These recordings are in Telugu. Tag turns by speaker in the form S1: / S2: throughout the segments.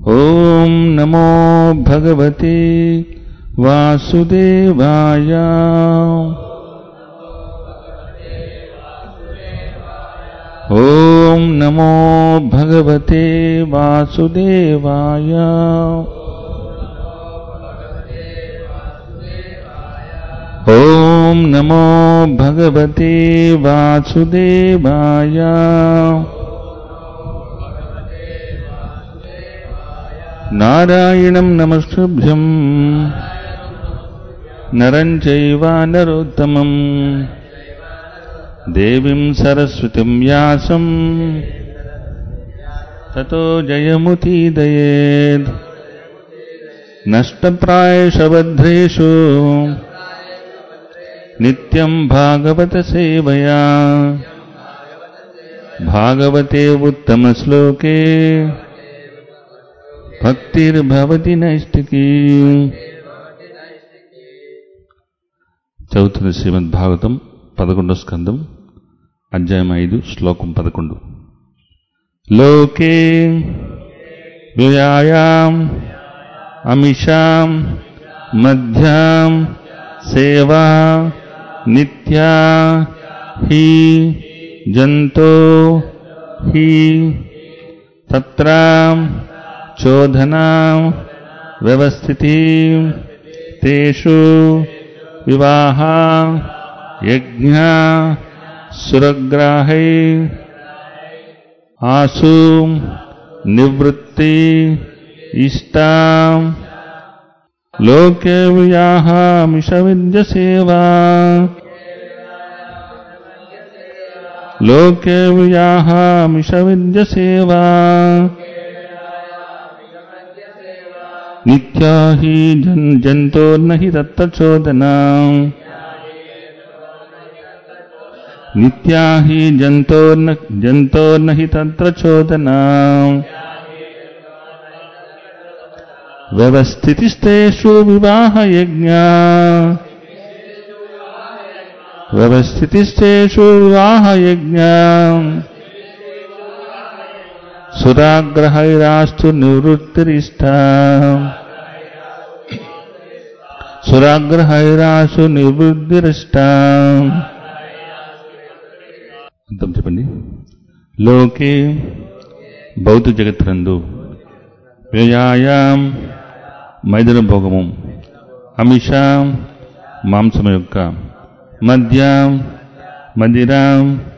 S1: ఓం నమో భగవతే వాసుదేవాయ. ఓం నమో భగవతే వాసుదేవాయ. ఓం నమో భగవతే వాసుదేవాయ. నారాయణం నమస్తుభ్యం నరం చైవ నరోత్తమం దేవీం సరస్వతిం వ్యాసం తతో జయముదీరయేత్. నష్టప్రాయేషు బద్ధేషు నిత్యం భాగవత సేవయా. భాగవతే ఉత్తమ శ్లోకే భక్తిర్భవతి నైష్టికీ. చదువుతున్న శ్రీమద్ భాగవతం 11వ స్కందం, అధ్యాయం 5, శ్లోకం 11. లోకే వ్యయాయాం అమిషాం మధ్యాం సేవా నిత్యా హి జంతో హి తత్ర చోదనా వ్యవస్థితి తేషు వివాహ యజ్ఞ సురగ్రాహై ఆసు నివృత్తి ఇష్టా. లోకే వ్యాహ మిష విద్య సేవా. లోకే వ్యాహ మిష విద్య సేవా. నిత్యా హి జంతోర్నహి తత్ర చోదనా. నిత్యా హి జంతోర్నహి తత్ర చోదనా. వ్యవస్థితిస్తేషు వివాహ యజ్ఞ. వ్యవస్థితిస్తేషు వివాహ యజ్ఞ. సురాగ్రహైరాస్తు నివృత్తిరిష్టా. సురాగ్రహైరాసు నివృత్తిరిష్టా. అర్థం చెప్పండి. లోకే భౌతిక జగత్తునందు వ్యయాయాం మైదన భోగము, అమిషాం మాంసము యొక్క, మద్యాం మదిరాం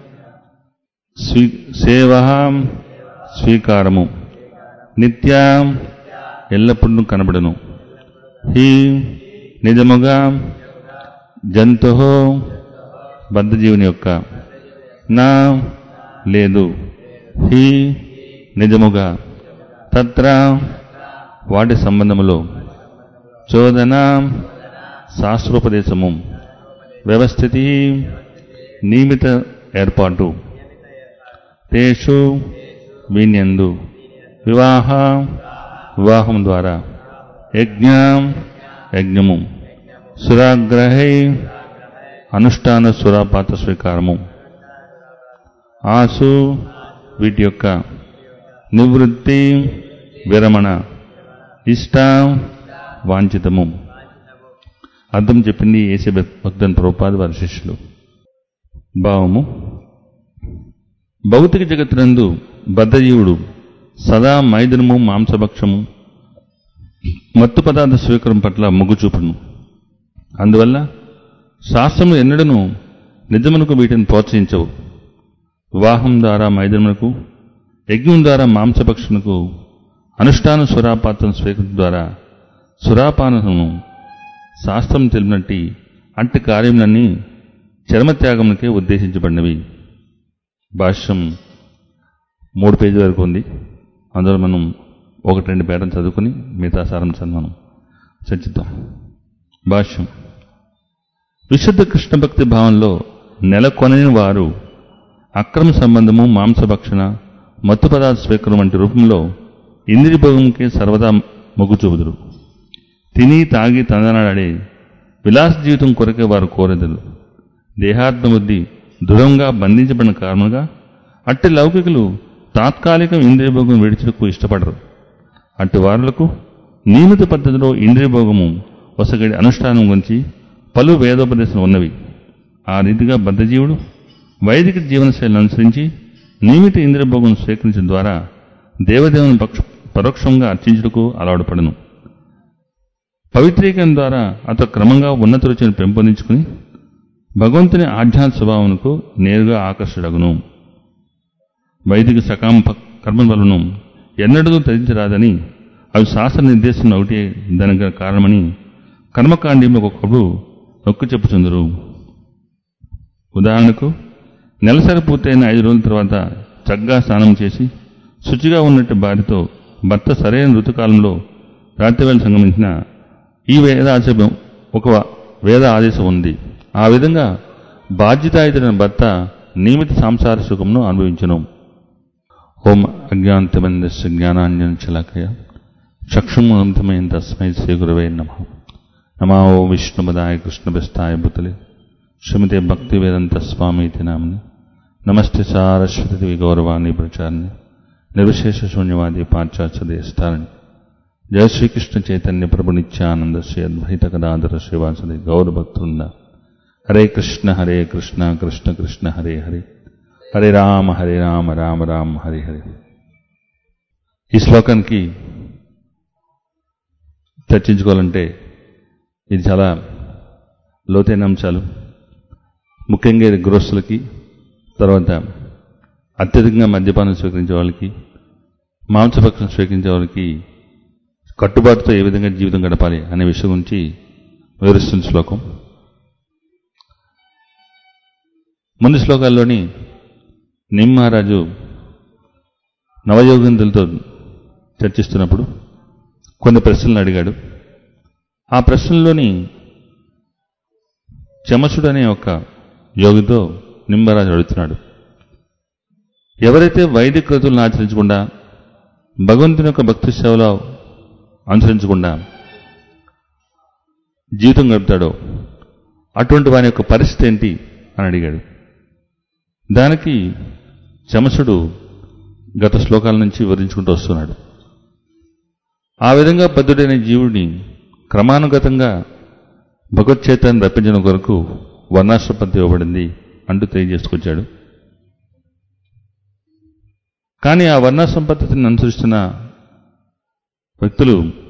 S1: సేవహాం స్వీకారము, నిత్యాం ఎల్లప్పుడూ కనబడను, హి నిజముగా జంతు బద్ధజీవుని యొక్క, నా లేదు, హి నిజముగా, తత్ర వాటి సంబంధములో, చోదన శాస్త్రోపదేశము, వ్యవస్థితి నియమిత ఏర్పాటు, తేషు వీన్యందు, వివాహ వివాహం ద్వారా, యజ్ఞ యజ్ఞము, సురాగ్రహై అనుష్ఠాన సురాపాత స్వీకారము, ఆసు వీటి యొక్క, నివృత్తి విరమణ, ఇష్ట వాంఛితము. అర్థం చెప్పింది ఏసీ భక్తన్ ప్రభుపాద వారి శిష్యులు. భావము: భౌతిక జగత్తునందు బద్ధజీవుడు సదా మైదనము, మాంసభక్షము, మత్తు పదార్థ స్వీకారం పట్ల మొగ్గు చూపును. అందువల్ల శాస్త్రములు ఎన్నడూ నిజమునకు వీటిని ప్రోత్సహించవు. వివాహం ద్వారా మైదనమునకు, యజ్ఞం ద్వారా మాంసభక్షణకు, అనుష్ఠాన సురాపాతం స్వీకరణ ద్వారా సురాపానమును శాస్త్రం తెలిపినట్టి అట్టి కార్యములన్నీ చర్మత్యాగమునకే ఉద్దేశించబడినవి. భాష్యం 3 పేజీల వరకు ఉంది. అందులో మనం 1-2 పేర్లను చదువుకుని మిగతా సారాంశాన్ని మనం చర్చిద్దాం. భాష్యం: విశుద్ధ కృష్ణ భక్తి భావంలో నెలకొనని వారు అక్రమ సంబంధము, మాంసభక్షణ, మత్తు పదార్థ స్వీకరణ వంటి రూపంలో ఇంద్రియ భోగంకే సర్వదా మొగ్గు చూపుదురు. తిని తాగి తందనాడే విలాస జీవితం కొరకే వారు కోరెదరు. దేహాత్మబుద్ధి దృఢంగా బంధించబడిన కారణంగా అట్టి లౌకికులు తాత్కాలిక ఇంద్రియభోగం విడిచుటకు ఇష్టపడరు. అటు వారులకు నియమిత పద్ధతిలో ఇంద్రియభోగము వసగడి అనుష్ఠానం గురించి పలు వేదోపదేశాలు ఉన్నవి. ఆ రీతిగా బద్ధజీవుడు వైదిక జీవనశైలిని అనుసరించి నియమిత ఇంద్రియభోగం స్వీకరించడం ద్వారా దేవదేవుని పరోక్షంగా అర్చించుటకు అలవాటుపడను. పవిత్రీకరణ ద్వారా అతను క్రమంగా ఉన్నత రుచిని పెంపొందించుకుని భగవంతుని ఆధ్యాత్మిక స్వభావంకు నేరుగా ఆకర్షడగును. వైదిక సకామ కర్మల వలన ఎన్నడూ త్యజించరాదని, అవి శాస్త్ర నిర్దేశం ఒకటి దానికి కారణమని కర్మకాండంలో ఒక్కొక్కడు నొక్కి చెప్పుచుందరు. ఉదాహరణకు నెలసరి పూర్తయిన 5 రోజుల తర్వాత చక్కగా స్నానం చేసి శుచిగా ఉన్నట్టు భార్యతో భర్త సరైన ఋతుకాలంలో రాత్రివేళ సంగమించిన ఈ ఒక వేద ఆదేశం ఉంది. ఆ విధంగా బాధ్యతాయుతైన భర్త నియమిత సంసార సుఖమును అనుభవించును. ఓం అజ్ఞానతిమందస్య జ్ఞానాంజన శలాకయ చక్షుమునంతమైన తస్మై శ్రీ గురవే నమః. నమో విష్ణుపదాయ కృష్ణపిస్తాయ భూతలే శ్రీమతే భక్తి వేదంత స్వామీతి నామని. నమస్తే సారస్వతి గౌరవాణి ప్రచారిణి నిర్విశేష శూన్యవాది పాశ్చాత్యదేస్తారణి. జయ శ్రీకృష్ణ చైతన్య ప్రభు నిత్యానంద శ్రీ అద్వైత గదాధర శ్రీవాసది గౌరభక్తున్న. హరే కృష్ణ కృష్ణ కృష్ణ హరే హరే, హరే రామ రామ రామ హరే హరే. ఈ శ్లోకానికి చర్చించుకోవాలంటే ఇది చాలా లోతైన అంశాలు. ముఖ్యంగా ఇది గృహస్థులకి, తర్వాత అత్యధికంగా మద్యపానం స్వీకరించే వాళ్ళకి, మాంసభక్షణం స్వీకరించే వాళ్ళకి కట్టుబాటుతో ఏ విధంగా జీవితం గడపాలి అనే విషయం గురించి వివరిస్తున్న శ్లోకం. ముందు శ్లోకాల్లోని నిమ్ మహారాజు నవయోగంతులతో చర్చిస్తున్నప్పుడు కొన్ని ప్రశ్నలు అడిగాడు. ఆ ప్రశ్నల్లోని చమసుడు అనే ఒక యోగితో నిమ్మరాజు అడుగుతున్నాడు, ఎవరైతే వైదిక క్రతువులను ఆచరించకుండా భగవంతుని యొక్క భక్తి సేవలో అనుసరించకుండా జీవితం గడుపుతాడో అటువంటి వాని యొక్క పరిస్థితి ఏంటి అని అడిగాడు. దానికి చమసుడు గత శ్లోకాల నుంచి వివరించుకుంటూ వస్తున్నాడు. ఆ విధంగా బద్ధుడైన జీవుడిని క్రమానుగతంగా భగవచ్చేతాన్ని రప్పించడం కొరకు వర్ణాశ్రమ పద్ధతి ఇవ్వబడింది అంటూ తెలియజేసుకొచ్చాడు. కానీ ఆ వర్ణాశ్రమ పద్ధతిని అనుసరిస్తున్న వ్యక్తులు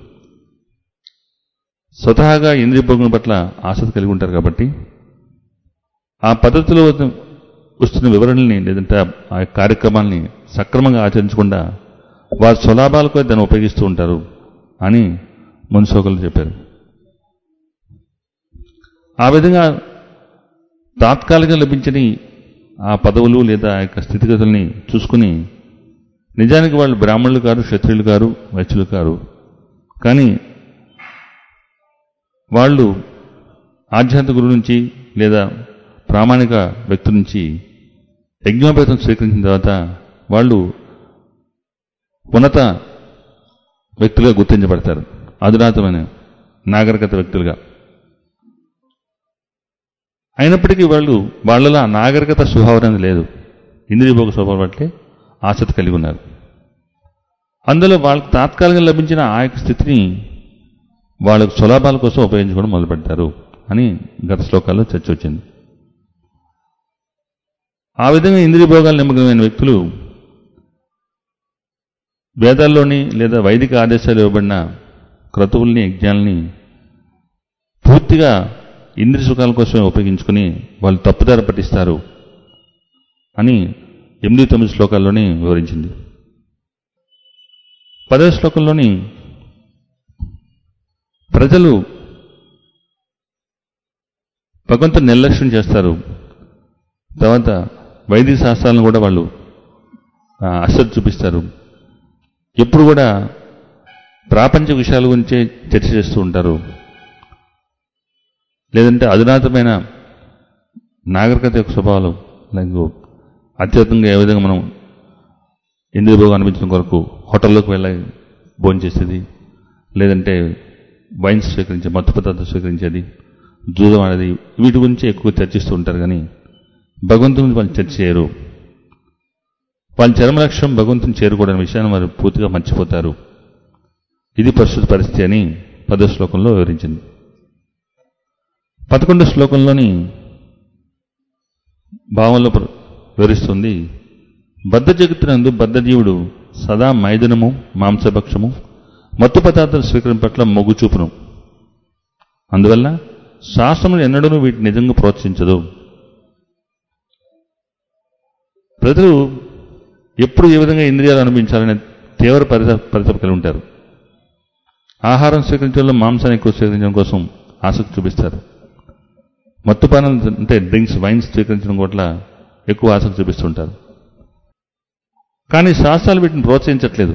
S1: స్వతహాగా ఇంద్రియభోగం పట్ల ఆసక్తి కలిగి ఉంటారు కాబట్టి ఆ పద్ధతిలో వస్తున్న వివరణల్ని లేదంటే ఆ కార్యక్రమాల్ని సక్రమంగా ఆచరించకుండా వారి స్వలాభాలకు దాన్ని ఉపయోగిస్తూ ఉంటారు అని మున్సోకలు చెప్పారు. ఆ విధంగా తాత్కాలికంగా లభించని ఆ పదవులు లేదా ఆ యొక్క స్థితిగతుల్ని చూసుకుని నిజానికి వాళ్ళు బ్రాహ్మణులు కారు, క్షత్రియులు కారు, వైశ్యులు కారు, కానీ వాళ్ళు ఆధ్యాత్మిక గురువు నుంచి లేదా ప్రామాణిక వ్యక్తి నుంచి యజ్ఞోపేతం స్వీకరించిన తర్వాత వాళ్ళు ఉన్నత వ్యక్తులుగా గుర్తించబడతారు, అధునాతమైన నాగరికత వ్యక్తులుగా. అయినప్పటికీ వాళ్ళలో ఆ నాగరికత స్వభావం అనేది లేదు, ఇంద్రియభోగ స్వభావం పట్లే ఆసక్తి కలిగి ఉన్నారు. అందులో వాళ్ళకు తాత్కాలికంగా లభించిన ఆ యొక్క స్థితిని వాళ్ళకు సులభాల కోసం ఉపయోగించుకోవడం మొదలుపెడతారు అని గత శ్లోకాల్లో చర్చ వచ్చింది. ఆ విధంగా ఇంద్రియభోగాలు నిమగ్నమైన వ్యక్తులు వేదాల్లోని లేదా వైదిక ఆదేశాలు ఇవ్వబడిన క్రతువుల్ని, యజ్ఞాలని పూర్తిగా ఇంద్రియ సుఖాల కోసమే ఉపయోగించుకుని వాళ్ళు తప్పుదారి పట్టిస్తారు అని 8-9 శ్లోకాల్లోనే వివరించింది. 10వ శ్లోకంలోని ప్రజలు భగవంతుని నిర్లక్ష్యం చేస్తారు, తర్వాత వైదిక శాస్త్రాలను కూడా వాళ్ళు అశ్రద్ధ చూపిస్తారు, ఎప్పుడు కూడా ప్రాపంచిక విషయాల గురించే చర్చ చేస్తూ ఉంటారు, లేదంటే అధునాతమైన నాగరికత యొక్క స్వభావాలు లైక్ అత్యధికంగా ఏ విధంగా మనం ఇంద్రియభోగం అనిపించడం కొరకు హోటల్లోకి వెళ్ళి భోజనం చేసేది, లేదంటే వైన్స్ స్వీకరించే మత్తు పదార్థాలు స్వీకరించేది, జూదం అనేది, వీటి గురించి ఎక్కువ చర్చిస్తూ ఉంటారు. కానీ భగవంతుని గురించి వాళ్ళు చర్చ చేయరు. వాళ్ళ చరమ లక్ష్యం భగవంతుని చేరుకోవడానికి విషయాన్ని వారు పూర్తిగా మర్చిపోతారు ఇది ప్రస్తుత పరిస్థితి అని 10వ శ్లోకంలో వివరించింది. 11వ శ్లోకంలోని భావంలో వివరిస్తుంది. బద్ధ జగత్తునందు బద్ధజీవుడు సదా మైథునము, మాంసభక్షము, మత్తు పదార్థాలు స్వీకరణ పట్ల మొగ్గు చూపును. అందువల్ల శాస్త్రములు ఎన్నడూ వీటిని నిజంగా ప్రోత్సహించదు. ప్రజలు ఎప్పుడు ఏ విధంగా ఇంద్రియాలు అనుభవించాలనే తీవ్ర పరితప కలిగి ఉంటారు. ఆహారం స్వీకరించడంలో మాంసాన్ని ఎక్కువ స్వీకరించడం కోసం ఆసక్తి చూపిస్తారు. మత్తుపానాలు అంటే డ్రింక్స్, వైన్స్ స్వీకరించడం పట్ల ఎక్కువ ఆసక్తి చూపిస్తుంటారు. కానీ శాస్త్రాలు వీటిని ప్రోత్సహించట్లేదు.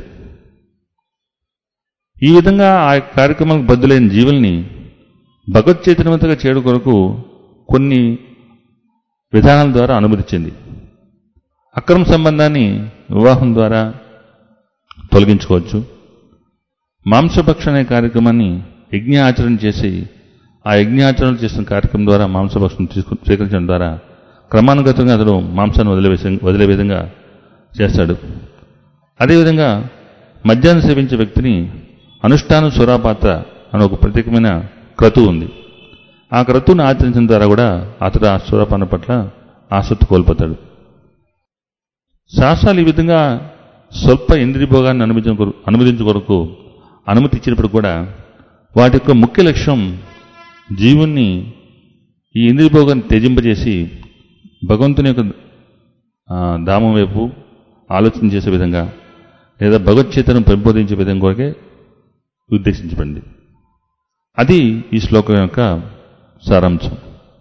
S1: ఈ విధంగా ఆ కార్యక్రమాలకు బద్దులైన జీవుల్ని భగవత్ చైతన్యవంతంగా చేయడం కొరకు కొన్ని విధానాల ద్వారా అనుమతించింది. అక్రమ సంబంధాన్ని వివాహం ద్వారా తొలగించుకోవచ్చు. మాంసభక్షణ అనే కార్యక్రమాన్ని యజ్ఞ ఆచరణ చేసి ఆ యజ్ఞాచరణ చేసిన కార్యక్రమం ద్వారా మాంసభక్షణం స్వీకరించడం ద్వారా క్రమానుగతంగా అతను మాంసాన్ని వదిలే విధంగా చేస్తాడు. అదేవిధంగా మద్యాన్ని సేవించే వ్యక్తిని అనుష్ఠాన సురాపాత్ర అనే ఒక ప్రత్యేకమైన క్రతువు ఉంది. ఆ క్రతువును ఆచరించడం ద్వారా కూడా అతడు ఆ సురాపాన పట్ల ఆసక్తి కోల్పోతాడు. శాస్త్రాలు ఈ విధంగా స్వల్ప ఇంద్రియభోగాన్ని అనుమతించే కొరకు అనుమతి ఇచ్చినప్పుడు కూడా వాటి యొక్క ముఖ్య లక్ష్యం జీవుణ్ణి ఈ ఇంద్రియభోగాన్ని త్యజింపజేసి భగవంతుని యొక్క ధామం వైపు ఆలోచన చేసే విధంగా లేదా భగవద్గీతను పెంపొందించే విధంగా కొరకే ఉద్దేశించబడింది. అది ఈ శ్లోకం యొక్క సారాంశం.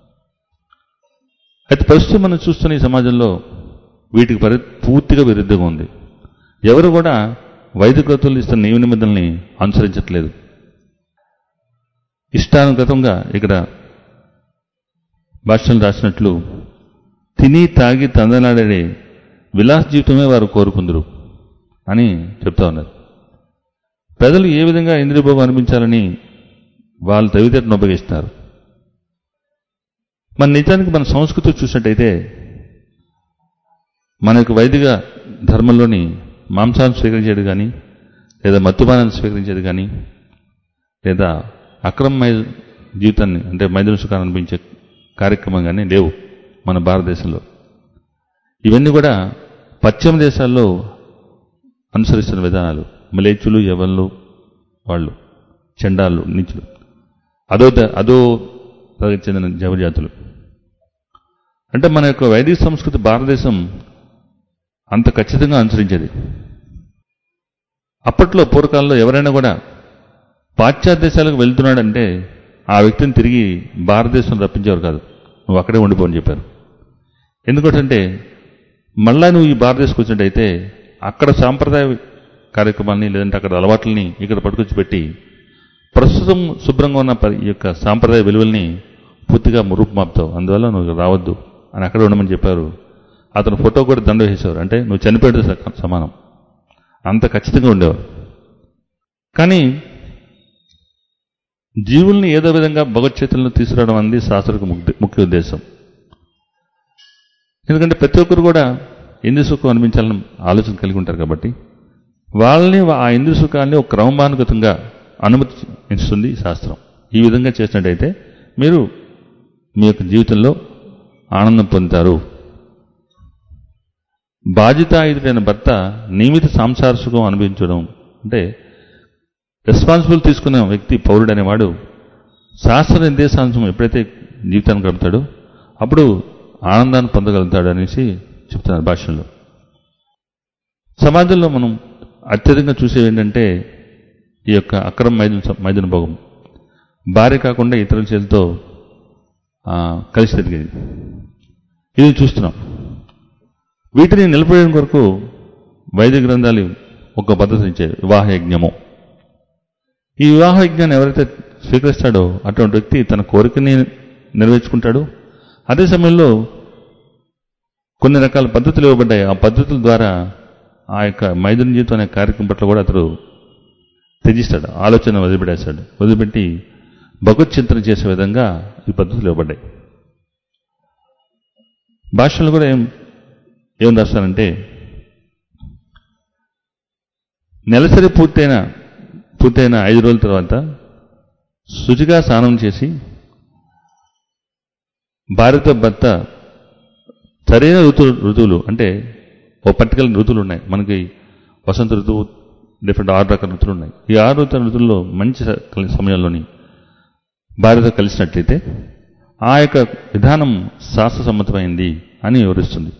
S1: అయితే ప్రస్తుతం మనం చూస్తున్న ఈ సమాజంలో వీటికి పూర్తిగా విరుద్ధంగా ఉంది. ఎవరు కూడా వైదికతులు ఇస్తున్న నియమ నిబంధనల్ని అనుసరించట్లేదు. ఇష్టానుగతంగా ఇక్కడ భాష్యం రాసినట్లు తిని తాగి తందనాడే విలాస జీవితమే వారు కోరుకుందరు అని చెప్తా ఉన్నారు. ప్రజలు ఏ విధంగా ఇంద్రియభోగం అనిపించాలని వాళ్ళు తెలివితేటను ఉపయోగిస్తారు. మన నిజానికి మన సంస్కృతి చూసినట్టయితే మన యొక్క వైదిక ధర్మంలోని మాంసాన్ని స్వీకరించేది కానీ లేదా మత్తుపానాన్ని స్వీకరించేది కానీ లేదా అక్రమ జీవితాన్ని అంటే మైథున సుఖాన్ని అనిపించే కార్యక్రమం కానీ లేవు మన భారతదేశంలో. ఇవన్నీ కూడా పశ్చిమ దేశాల్లో అనుసరిస్తున్న విధానాలు. మలేచులు, యవన్లు, వాళ్ళు చండాలు, నీచులు, అదో తరగతి చెందిన జవజాతులు. అంటే మన యొక్క వైదిక సంస్కృతి భారతదేశం అంత ఖచ్చితంగా అనుసరించేది. అప్పట్లో పూర్వకాలంలో ఎవరైనా కూడా పాశ్చాత్య దేశాలకు వెళ్తున్నాడంటే ఆ వ్యక్తిని తిరిగి భారతదేశం రప్పించేవారు కాదు. నువ్వు అక్కడే ఉండిపోని చెప్పారు. ఎందుకంటే మళ్ళా నువ్వు ఈ భారతదేశంకి వచ్చినట్టయితే అక్కడ సాంప్రదాయ కార్యక్రమాలని లేదంటే అక్కడ అలవాట్లని ఇక్కడ పట్టుకొచ్చి పెట్టి ప్రస్తుతం శుభ్రంగా ఉన్న ఈ యొక్క సాంప్రదాయ విలువల్ని పూర్తిగా రూపుమాపుతావు. అందువల్ల నువ్వు రావద్దు అని అక్కడ ఉండమని చెప్పారు. అతను ఫోటో కూడా దండ వేసేవారు. అంటే నువ్వు చనిపోయేది సమానం, అంత ఖచ్చితంగా ఉండేవారు. కానీ జీవుల్ని ఏదో విధంగా భగవద్గీతలను తీసుకురావడం అనేది శాస్త్రకు ముఖ్య ఉద్దేశం. ఎందుకంటే ప్రతి ఒక్కరు కూడా ఇంద్రియ సుఖం అనిపించాలని ఆలోచన కలిగి ఉంటారు కాబట్టి వాళ్ళని ఆ ఇంద్రియ సుఖాన్ని ఒక క్రమమానుగతంగా అనుమతి ఇస్తుంది శాస్త్రం. ఈ విధంగా చేసినట్టయితే మీరు మీ యొక్క జీవితంలో ఆనందం పొందుతారు. బాధ్యతాయుతుడైన భర్త నియమిత సంసార సుఖం అనుభవించడం అంటే రెస్పాన్సిబుల్ తీసుకున్న వ్యక్తి పౌరుడు అనేవాడు శాస్త్ర నిర్దేశాంశం ఎప్పుడైతే జీవితాన్ని గడుపుతాడో అప్పుడు ఆనందాన్ని పొందగలుగుతాడు అనేసి చెప్తున్నారు భాషల్లో. సమాజంలో మనం అత్యధికంగా చూసేవి ఏంటంటే ఈ యొక్క అక్రమ మైథున భోగం. భార్య కాకుండా ఇతరుల చేతితో కలిసి తిరిగేది ఇది చూస్తున్నాం. వీటిని నిలబడడం కొరకు వైదిక గ్రంథాలు ఒక పద్ధతి ఇచ్చాయి, వివాహ యజ్ఞము. ఈ వివాహ యజ్ఞాన్ని ఎవరైతే స్వీకరిస్తాడో అటువంటి వ్యక్తి తన కోరికని నెరవేర్చుకుంటాడు. అదే సమయంలో కొన్ని రకాల పద్ధతులు ఇవ్వబడ్డాయి. ఆ పద్ధతుల ద్వారా ఆ యొక్క మైథున జీవితం అనే కార్యక్రమం పట్ల కూడా అతడు త్యజిస్తాడు, ఆలోచన వదిలిపెట్టేస్తాడు. వదిలిపెట్టి భగవత్ చింతన చేసే విధంగా ఈ పద్ధతులు ఇవ్వబడ్డాయి. భాషలు కూడా ఏం రాస్తారంటే నెలసరి పూర్తయిన పూర్తయిన 5 రోజుల తర్వాత శుచిగా స్నానం చేసి భార్యతో భర్త సరైన ఋతువులు అంటే ఓ పర్టికులర్ ఋతువులు ఉన్నాయి మనకి. వసంత ఋతువు, డిఫరెంట్ 6 రకాల ఋతువులు ఉన్నాయి. ఈ 6 ఋతువుల్లో మంచి సమయంలోని భార్యతో కలిసినట్లయితే ఆ యొక్క విధానం శాస్త్రసమ్మతమైంది అని వివరిస్తుంది.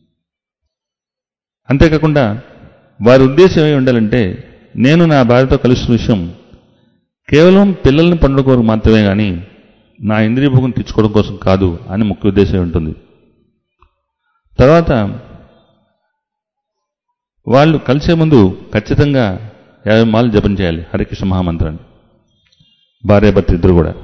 S1: అంతేకాకుండా వారి ఉద్దేశం ఏమి ఉండాలంటే, నేను నా భార్యతో కలుస్తున్న విషయం కేవలం పిల్లల్ని పండుకోవడం మాత్రమే కానీ నా ఇంద్రియ భోగం తెచ్చుకోవడం కోసం కాదు అని ముఖ్య ఉద్దేశం ఉంటుంది. తర్వాత వాళ్ళు కలిసే ముందు ఖచ్చితంగా 50 మార్లు జపం చేయాలి హరికృష్ణ మహామంత్రాన్ని, భార్యాభర్త ఇద్దరు కూడా.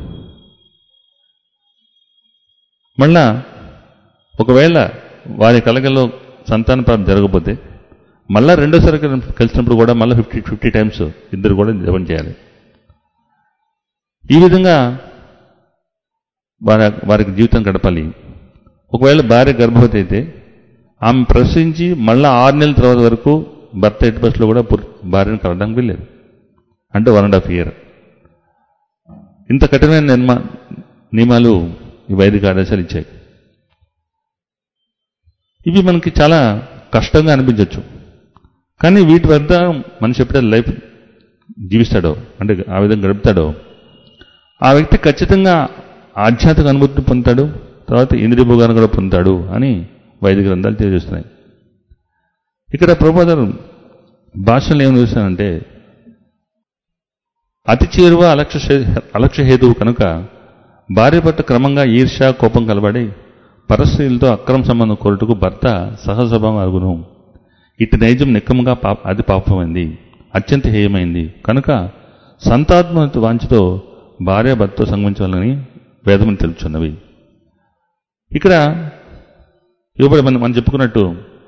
S1: మళ్ళా ఒకవేళ వారి కలగల్లో సంతాన ప్రాప్తి జరగకపోతే మళ్ళా రెండోసారి కలిసినప్పుడు కూడా మళ్ళీ 50 టైమ్స్ ఇద్దరు కూడా జపం చేయాలి. ఈ విధంగా వారికి జీవితం గడపాలి. ఒకవేళ భార్య గర్భవతి అయితే ఆమె ప్రసవించి మళ్ళీ 6 నెలల తర్వాత వరకు భర్త ఎట్టి బస్సులో కూడా భార్యను కలవడానికి వెళ్ళలేదు. అంటే 1.5 years. ఇంత కఠినమైన నియమాలు ఈ వైదిక ఆదేశాలు ఇచ్చాయి. ఇవి మనకి చాలా కష్టంగా అనిపించవచ్చు. కానీ వీటి వద్ద మనిషి ఎప్పుడైతే లైఫ్ జీవిస్తాడో, అంటే ఆ విధంగా గడుపుతాడో, ఆ వ్యక్తి ఖచ్చితంగా ఆధ్యాత్మిక అనుభూతిని పొందుతాడు, తర్వాత ఇంద్రియ భోగాన్ని కూడా పొందుతాడు అని వైదిక గ్రంథాలు తెలియజేస్తున్నాయి. ఇక్కడ ప్రభుపాదులు భాషలో ఏమని చూస్తానంటే, అతి చేరువ అలక్ష్య హేతువు కనుక భార్య పట్ల క్రమంగా ఈర్ష్య కోపం కలబడి పరస్త్రీలతో అక్రమ సంబంధం కోరుటకు భర్త సహస్వభావం అరుగును. ఇటు నైజం నిక్కముగా అది పాపమైంది, అత్యంత హేయమైంది కనుక సంతాత్మక వాంఛతో భార్య భర్తతో సంగమించాలని వేదములు తెలుపుచున్నవి. ఇక్కడ ఇవ్వబడి మనం చెప్పుకున్నట్టు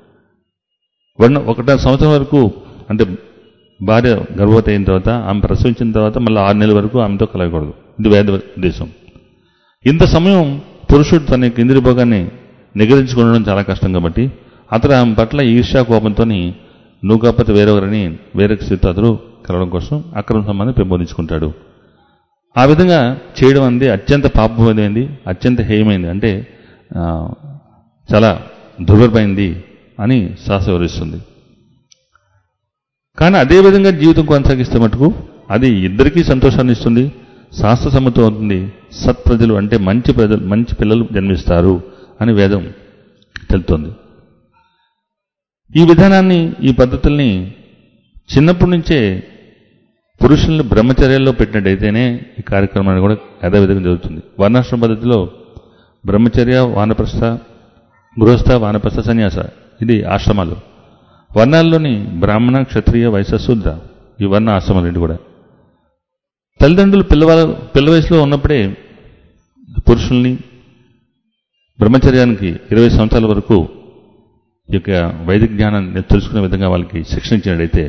S1: 1.5 సంవత్సరం వరకు, అంటే భార్య గర్భవతి అయిన తర్వాత ఆమె ప్రసవించిన తర్వాత మళ్ళీ 6 నెలల వరకు ఆమెతో కలగకూడదు. ఇది వేద ఉద్దేశం. ఇంత సమయం పురుషుడు తన యొక్క ఇంద్రియ భోగాన్ని నిగ్రహించుకోవడం చాలా కష్టం కాబట్టి అతడు ఆమె పట్ల ఈర్ష్యా కోపంతో నువ్వు కాకపోతే వేరొకరిని వేరే స్థితితో అతడు కలవడం కోసం అక్రమ సంబంధం పెంపొందించుకుంటాడు. ఆ విధంగా చేయడం అనేది అత్యంత పాపమైంది, అత్యంత హేయమైంది, అంటే చాలా దుర్భరమైంది అని శాస్త్రం వివరిస్తుంది. కానీ అదేవిధంగా జీవితం కొనసాగిస్తే మటుకు అది ఇద్దరికీ సంతోషాన్ని ఇస్తుంది, శాస్త్ర సమ్మతం అవుతుంది. సత్ప్రజలు అంటే మంచి పిల్లలు జన్మిస్తారు అని వేదం తెలుపుతోంది. ఈ విధానాన్ని, ఈ పద్ధతుల్ని చిన్నప్పటి నుంచే పురుషుల్ని బ్రహ్మచర్యాల్లో పెట్టినట్టయితేనే ఈ కార్యక్రమాన్ని కూడా యథావిధంగా జరుగుతుంది. వర్ణాశ్రమ పద్ధతిలో బ్రహ్మచర్య, వానప్రస్థ, గృహస్థ, వానప్రస్థ, సన్యాస, ఇది ఆశ్రమాలు. వర్ణాల్లోని బ్రాహ్మణ, క్షత్రియ, వైశ్య, శూద్ర, ఈ వర్ణ ఆశ్రమాలు రెండు కూడా. తల్లిదండ్రులు పిల్ల వయసులో ఉన్నప్పుడే పురుషుల్ని బ్రహ్మచర్యానికి 20 సంవత్సరాల వరకు ఈ యొక్క వైదిక జ్ఞానాన్ని తెలుసుకునే విధంగా వాళ్ళకి శిక్షణ ఇచ్చినట్టయితే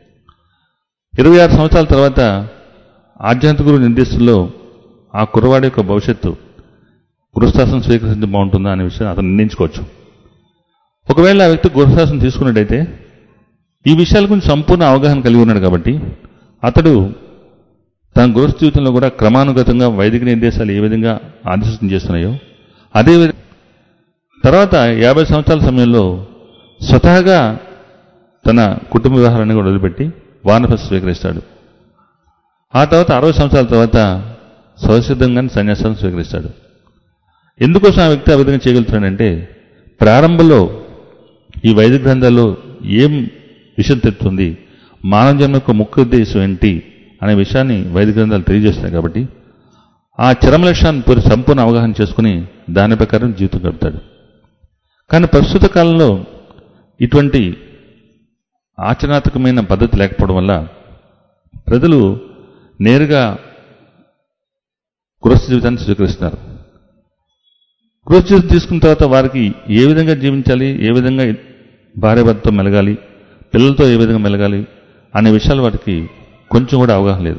S1: 26 సంవత్సరాల తర్వాత ఆధ్యాత్మిక గురు నిర్దేశంలో ఆ కుర్రవాడి యొక్క భవిష్యత్తు గృహస్థాశ్రమం స్వీకరించడం బాగుంటుందా అనే విషయం అతను నిర్ణయించుకోవచ్చు. ఒకవేళ ఆ వ్యక్తి గృహస్థాశ్రమం తీసుకున్నట్టయితే ఈ విషయాల గురించి సంపూర్ణ అవగాహన కలిగి ఉన్నాడు కాబట్టి అతడు తన గృహస్థ జీవితంలో కూడా క్రమానుగతంగా వైదిక నిర్దేశాలు ఏ విధంగా ఆదేశం చేస్తున్నాయో అదేవిధంగా తర్వాత 50 సంవత్సరాల సమయంలో స్వతహాగా తన కుటుంబ వ్యవహారాన్ని కూడా వదిలిపెట్టి వానప్రస్థ స్వీకరిస్తాడు. ఆ తర్వాత 60 సంవత్సరాల తర్వాత స్వసిద్ధంగానే సన్యాసాలను స్వీకరిస్తాడు. ఎందుకోసం ఆ వ్యక్తి ఆ విధంగా చేయగలుగుతాడంటే ప్రారంభంలో ఈ వైదిక గ్రంథాల్లో ఏం విషయం తెలుపుతుంది, మానవ జన్మ యొక్క ముఖ్య ఉద్దేశం ఏంటి అనే విషయాన్ని వైదిక గ్రంథాలు తెలియజేస్తాయి కాబట్టి ఆ చరమ లక్ష్యాన్ని సంపూర్ణ అవగాహన చేసుకుని దాని ప్రకారం జీవితం గడుపుతాడు. కానీ ప్రస్తుత కాలంలో ఇటువంటి ఆచరణాత్మకమైన పద్ధతి లేకపోవడం వల్ల ప్రజలు నేరుగా గృహస్థ జీవితాన్ని స్వీకరిస్తున్నారు. గృహస్థ జీవితం తీసుకున్న తర్వాత వారికి ఏ విధంగా జీవించాలి, ఏ విధంగా భార్యాభర్తతో మెలగాలి, పిల్లలతో ఏ విధంగా మెలగాలి అనే విషయాలు వాటికి కొంచెం కూడా అవగాహన లేదు.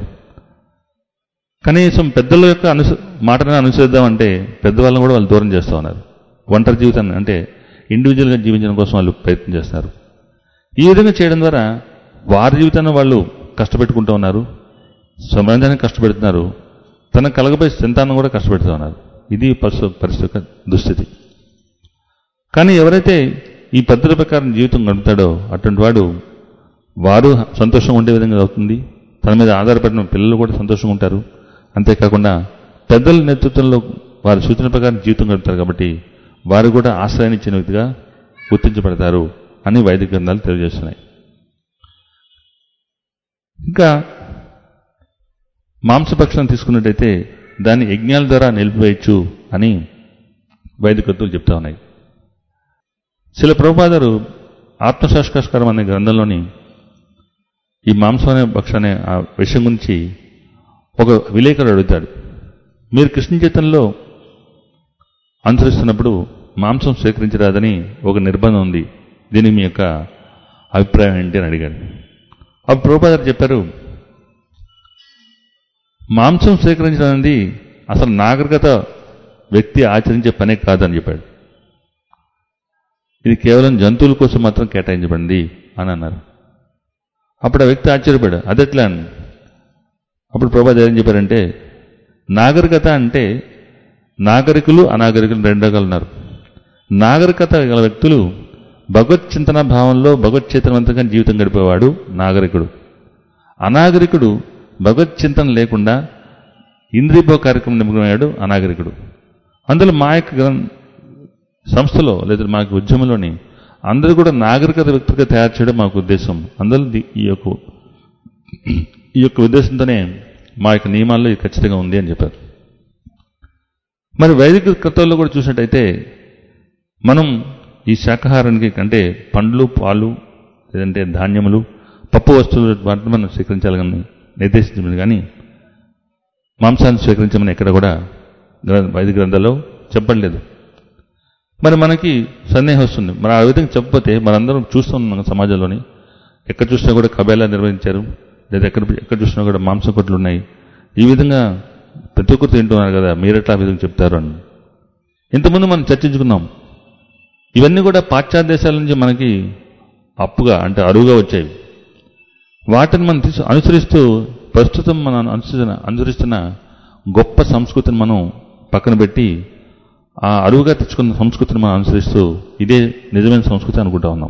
S1: కనీసం పెద్దల యొక్క మాటను అనుసరిద్దామంటే పెద్దవాళ్ళని కూడా వాళ్ళు దూరం చేస్తూ ఉన్నారు. ఒంటరి జీవితాన్ని అంటే ఇండివిజువల్గా జీవించడం కోసం వాళ్ళు ప్రయత్నం చేస్తున్నారు. ఈ విధంగా చేయడం ద్వారా వారి జీవితాన్ని వాళ్ళు కష్టపెట్టుకుంటూ ఉన్నారు. సమాజానికి కష్టపెడుతున్నారు, తన కలగబోయే సంతానం కూడా కష్టపెడుతున్నారు. ఇది పరిస్థితి యొక్క దుస్థితి. కానీ ఎవరైతే ఈ పద్ధతి ప్రకారం జీవితం గడుపుతాడో అటువంటి వారు సంతోషంగా ఉండే విధంగా అవుతుంది. తన మీద ఆధారపడిన పిల్లలు కూడా సంతోషంగా ఉంటారు. అంతేకాకుండా పెద్దల నేతృత్వంలో వారి సూచన ప్రకారం జీవితం గడుపుతారు కాబట్టి వారు కూడా ఆశ్రయాన్నిచ్చిన వ్యక్తిగా గుర్తించబడతారు అని వైదిక గ్రంథాలు తెలియజేస్తున్నాయి. ఇంకా మాంసభక్షణం తీసుకున్నట్టయితే దాన్ని యజ్ఞాల ద్వారా నిలిపివేయచ్చు అని వైదికత్తులు చెప్తా ఉన్నాయి. శిల ప్రభుపాదులు ఆత్మసాక్షాత్కారం అనే గ్రంథంలోని ఈ మాంసం అనే భక్షణ అనే ఆ విషయం గురించి ఒక విలేకరుడు అడుగుతాడు, మీరు కృష్ణ చైతన్యంలో అనుసరిస్తున్నప్పుడు మాంసం స్వీకరించరాదని ఒక నిర్బంధం ఉంది, దీని మీ యొక్క అభిప్రాయం ఏంటి అని అడిగాడు. అప్పుడు ప్రభుపాదులు చెప్పారు, మాంసం స్వీకరించడం అనేది అసలు నాగరికత వ్యక్తి ఆచరించే పనే కాదని చెప్పాడు. ఇది కేవలం జంతువుల కోసం మాత్రం కేటాయించబడింది అని అన్నారు. అప్పుడు ఆ వ్యక్తి ఆశ్చర్యపడాడు, అదెట్లా అని. అప్పుడు ప్రభుపాదులు ఏం చెప్పారంటే, నాగరికత అంటే నాగరికులు అనాగరికులు రెండు రకాలు ఉన్నారు. నాగరికత గల వ్యక్తులు భగవత్ చింతన భావంలో భగవత్ చైతన్యవంతంగా జీవితం గడిపేవాడు నాగరికుడు. అనాగరికుడు భగవత్ చింతన లేకుండా ఇంద్రియభోగ కార్యక్రమం నిమగ్నమయ్యాడు అనాగరికుడు. అందులో మా యొక్క సంస్థలో లేదా మా యొక్క ఉద్యమంలోని అందరూ కూడా నాగరికత వ్యక్తిగా తయారు చేయడం మాకు ఉద్దేశం. అందులో ఈ యొక్క ఉద్దేశంతోనే మా యొక్క నియమాల్లో ఇది ఖచ్చితంగా ఉంది అని చెప్పారు. మరి వైదిక కృతుల్లో కూడా చూసినట్టయితే మనం ఈ శాకాహారానికి అంటే పండ్లు, పాలు, లేదంటే ధాన్యములు, పప్పు వస్తువులు వాటిని మనం స్వీకరించాలని నిర్దేశించమని, కానీ మాంసాన్ని స్వీకరించమని ఎక్కడ కూడా వైదిక గ్రంథాల్లో చెప్పలేదు. మరి మనకి సందేహం వస్తుంది, మరి ఆ విధంగా చెప్పకపోతే మనందరం చూస్తున్నాం సమాజంలోని ఎక్కడ చూసినా కూడా కబేలా నిర్వహించారు, లేదా ఎక్కడ చూసినా కూడా మాంసం కొట్లు ఉన్నాయి. ఈ విధంగా ప్రతి ఒక్కరు తింటున్నారు కదా, మీరెట్లా ఆ విధంగా చెప్తారు అని ఇంతకుముందు మనం చర్చించుకున్నాం. ఇవన్నీ కూడా పాశ్చాత్య దేశాల నుంచి మనకి అప్పుగా అంటే అరువుగా వచ్చాయి. వాటిని మనం అనుసరిస్తూ ప్రస్తుతం మనం అనుసరిస్తున్న గొప్ప సంస్కృతిని మనం పక్కన పెట్టి ఆ అరువుగా తెచ్చుకున్న సంస్కృతిని మనం అనుసరిస్తూ ఇదే నిజమైన సంస్కృతి అనుకుంటా ఉన్నాం.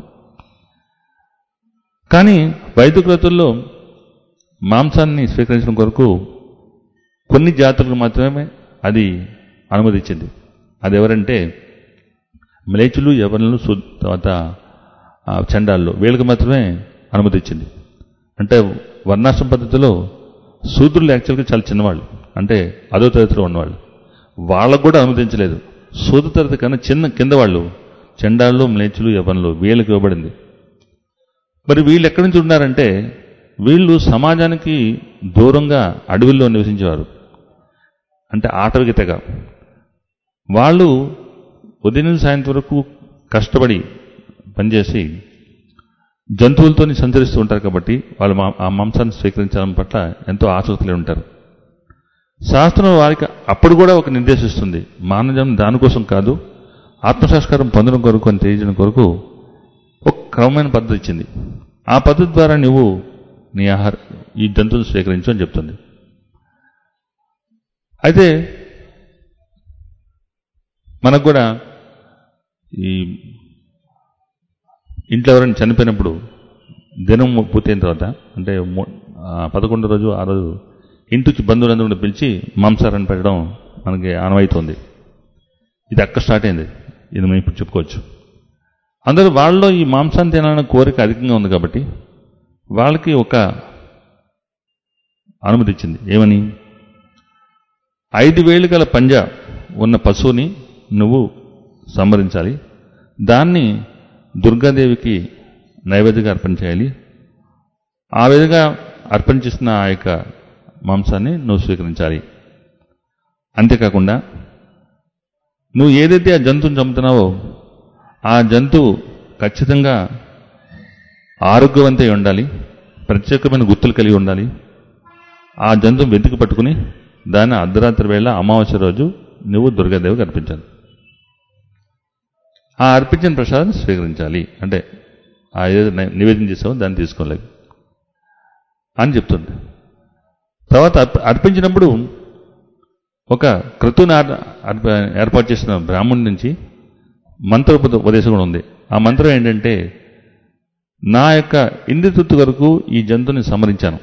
S1: కానీ వైదిక ఋతుల్లో మాంసాన్ని స్వీకరించడం కొరకు కొన్ని జాతులకు మాత్రమే అది అనుమతించింది. అది ఎవరంటే మ్లేచ్చులు, యవనులు, తర్వాత చండాళ్ళు, వీళ్ళకి మాత్రమే అనుమతించింది. అంటే వర్ణాశ్రమ పద్ధతిలో శూద్రులు యాక్చువల్గా చాలా చిన్నవాళ్ళు, అంటే అదో తరగతిలో ఉన్నవాళ్ళు, వాళ్ళకు కూడా అనుమతించలేదు. శూద్ర తరగతి కన్నా కింద వాళ్ళు చండాళ్ళు, మ్లేచ్చులు, యవనులు, వీళ్ళకి ఇవ్వబడింది. మరి వీళ్ళు ఎక్కడి నుంచి ఉన్నారంటే వీళ్ళు సమాజానికి దూరంగా అడవుల్లో నివసించేవారు, అంటే ఆటవిక తెగ. వాళ్ళు ఉదయం నుంచి సాయంత్రం వరకు కష్టపడి పనిచేసి జంతువులతో సంచరిస్తూ ఉంటారు కాబట్టి వాళ్ళు ఆ మాంసాన్ని స్వీకరించడం పట్ల ఎంతో ఆసక్తులే ఉంటారు. శాస్త్రం వారికి అప్పుడు కూడా ఒక నిర్దేశిస్తుంది, మానవం దానికోసం కాదు, ఆత్మసాక్షాత్కారం పొందడం కొరకు అని తెలియజేయడం కొరకు ఒక క్రమమైన పద్ధతి ఇచ్చింది. ఆ పద్ధతి ద్వారా నువ్వు నీ ఈ జంతువులు స్వీకరించు అని చెప్తుంది. అయితే మనకు కూడా ఈ ఇంట్లో ఎవరైనా చనిపోయినప్పుడు దినం పూర్తయిన తర్వాత అంటే 11వ రోజు ఆ రోజు ఇంటికి బంధువులందరూ కూడా పిలిచి మాంసారాన్ని పెట్టడం మనకి ఆనవాయితోంది. ఇది అక్కడ స్టార్ట్ అయింది, ఇది మనం ఇప్పుడు చెప్పుకోవచ్చు. అందరూ వాళ్ళలో ఈ మాంసాన్ని తినాలన్న కోరిక అధికంగా ఉంది కాబట్టి వాళ్ళకి ఒక అనుమతి ఇచ్చింది. ఏమని, 5 వేలు గల పంజా ఉన్న పశువుని నువ్వు సంహరించాలి, దాన్ని దుర్గాదేవికి నైవేద్యంగా అర్పణ చేయాలి, ఆ విధంగా అర్పణ చేసిన ఆ యొక్క మాంసాన్ని నువ్వు స్వీకరించాలి. అంతేకాకుండా నువ్వు ఏదైతే ఆ జంతువుని చంపుతున్నావో ఆ జంతువు ఖచ్చితంగా ఆరోగ్యవంతమై ఉండాలి, ప్రత్యేకమైన గుర్తులు కలిగి ఉండాలి. ఆ జంతువు వెతికి పట్టుకుని దాన్ని అర్ధరాత్రి వేళ అమావాస్య రోజు నువ్వు దుర్గాదేవికి అర్పించాలి. ఆ అర్పించిన ప్రసాదాన్ని స్వీకరించాలి, అంటే ఆ ఏదో నివేదన చేసావో దాన్ని తీసుకోలేదు అని చెప్తుంది. తర్వాత అర్పించినప్పుడు ఒక క్రతువుని ఏర్పాటు చేసిన బ్రాహ్మణుడి నుంచి మంత్రోపదేశం కూడా ఉంది. ఆ మంత్రం ఏంటంటే, నా యొక్క ఇంద్రియతృప్తి వరకు ఈ జంతువుని సంహరించాను,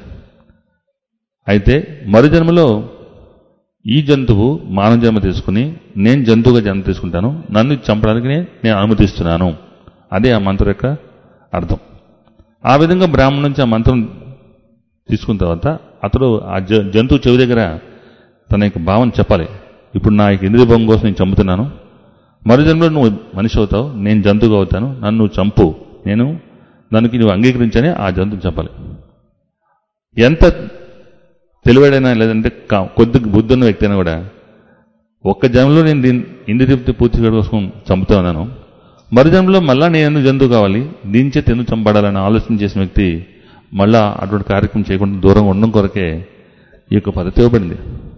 S1: అయితే మరుజన్మలో ఈ జంతువు మానవ జన్మ తీసుకుని నేను జంతువుగా జన్మ తీసుకుంటాను, నన్ను చంపడానికి నేను అనుమతిస్తున్నాను. అదే ఆ మంత్రం యొక్క అర్థం. ఆ విధంగా బ్రాహ్మణు నుంచి ఆ మంత్రం తీసుకున్న తర్వాత అతడు ఆ జంతువు చెవి దగ్గర తన యొక్క భావన చెప్పాలి. ఇప్పుడు నా యొక్క ఇంద్రియ భంగం కోసం నేను చంపుతున్నాను, మరుజన్మలో నువ్వు మనిషి అవుతావు, నేను జంతువుగా అవుతాను, నన్ను నువ్వు చంపు, నేను దానికి నువ్వు అంగీకరించని ఆ జంతువుని చెప్పాలి. ఎంత తెలివాడైనా లేదంటే కొద్ది బుద్ధున్న వ్యక్తి అయినా కూడా ఒక్క జన్మలో నేను ఇంద్రియతృప్తి పూర్తి కోసం చంపుతా ఉన్నాను, మరు జన్మలో మళ్ళా నేను ఎందుకు జంతువు కావాలి, దీని చేతి ఎందుకు చంపడాలని ఆలోచన చేసిన వ్యక్తి మళ్ళా అటువంటి కార్యక్రమం చేయకుండా దూరంగా ఉండడం కొరకే ఈ యొక్క పద్ధతి ఇవ్వబడింది.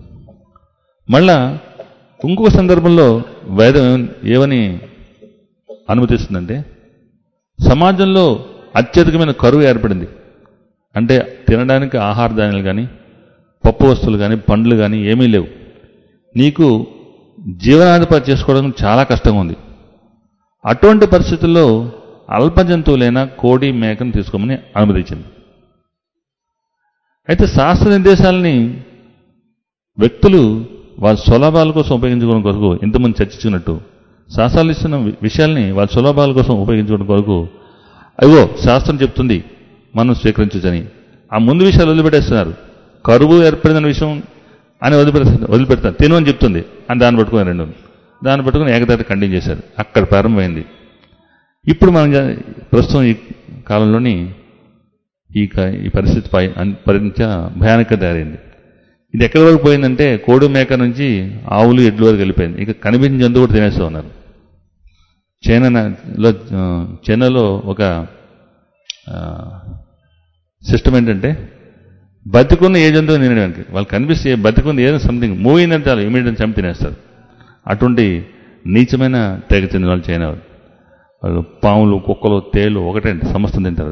S1: మళ్ళా ఇంకొక సందర్భంలో వేదం ఏమని అనుమతిస్తుందంటే, సమాజంలో అత్యధికమైన కరువు ఏర్పడింది. అంటే తినడానికి ఆహార ధాన్యాలు కానీ పప్పు వస్తువులు కానీ పండ్లు కానీ ఏమీ లేవు, నీకు జీవనాధిపతి చేసుకోవడం చాలా కష్టంగా ఉంది. అటువంటి పరిస్థితుల్లో అల్ప జంతువులైన కోడి మేకను తీసుకోమని అనుమతించింది. అయితే శాస్త్ర నిర్దేశాలని వ్యక్తులు వాళ్ళ సులభాల కోసం ఉపయోగించుకోవడం కొరకు ఇంతమంది చర్చించినట్టు శాస్త్రాలు ఇస్తున్న విషయాల్ని వాళ్ళ సులభాల కోసం ఉపయోగించుకోవడం కొరకు అయ్యో శాస్త్రం చెప్తుంది మనం స్వీకరించని ఆ ముందు విషయాలు వదిలిపెట్టేస్తున్నారు. కరువు ఏర్పడిందన్న విషయం అని వదిలిపెడతారు, తిను అని చెప్తుంది అని దాన్ని పట్టుకుని దాన్ని పట్టుకుని ఏకదాటి ఖండింగ్ చేశారు. అక్కడ ప్రారంభమైంది. ఇప్పుడు మనం ప్రస్తుతం ఈ కాలంలోని ఈ పరిస్థితి పరిణించ భయానకంగా తయారైంది. ఇది ఎక్కడి వరకు పోయిందంటే కోడి మేక నుంచి ఆవులు ఎడ్ల వరకు వెళ్ళిపోయింది. ఇక కనిపించిన జంతువు కూడా తినేస్తూ ఉన్నారు. చైనాలో ఒక సిస్టమ్ ఏంటంటే, బతికున్న ఏ జంతువు తినడానికి వాళ్ళు కనిపిస్తే బతికుంది ఏదో సంథింగ్ మూవీ అంటే చాలా ఇమీడియట్ చంపి తినేస్తారు. అటువంటి నీచమైన తెగ చెందిన వాళ్ళు చైనా వాళ్ళు పాములు కుక్కలు తేలు ఒకటే సమస్తం తింటారు.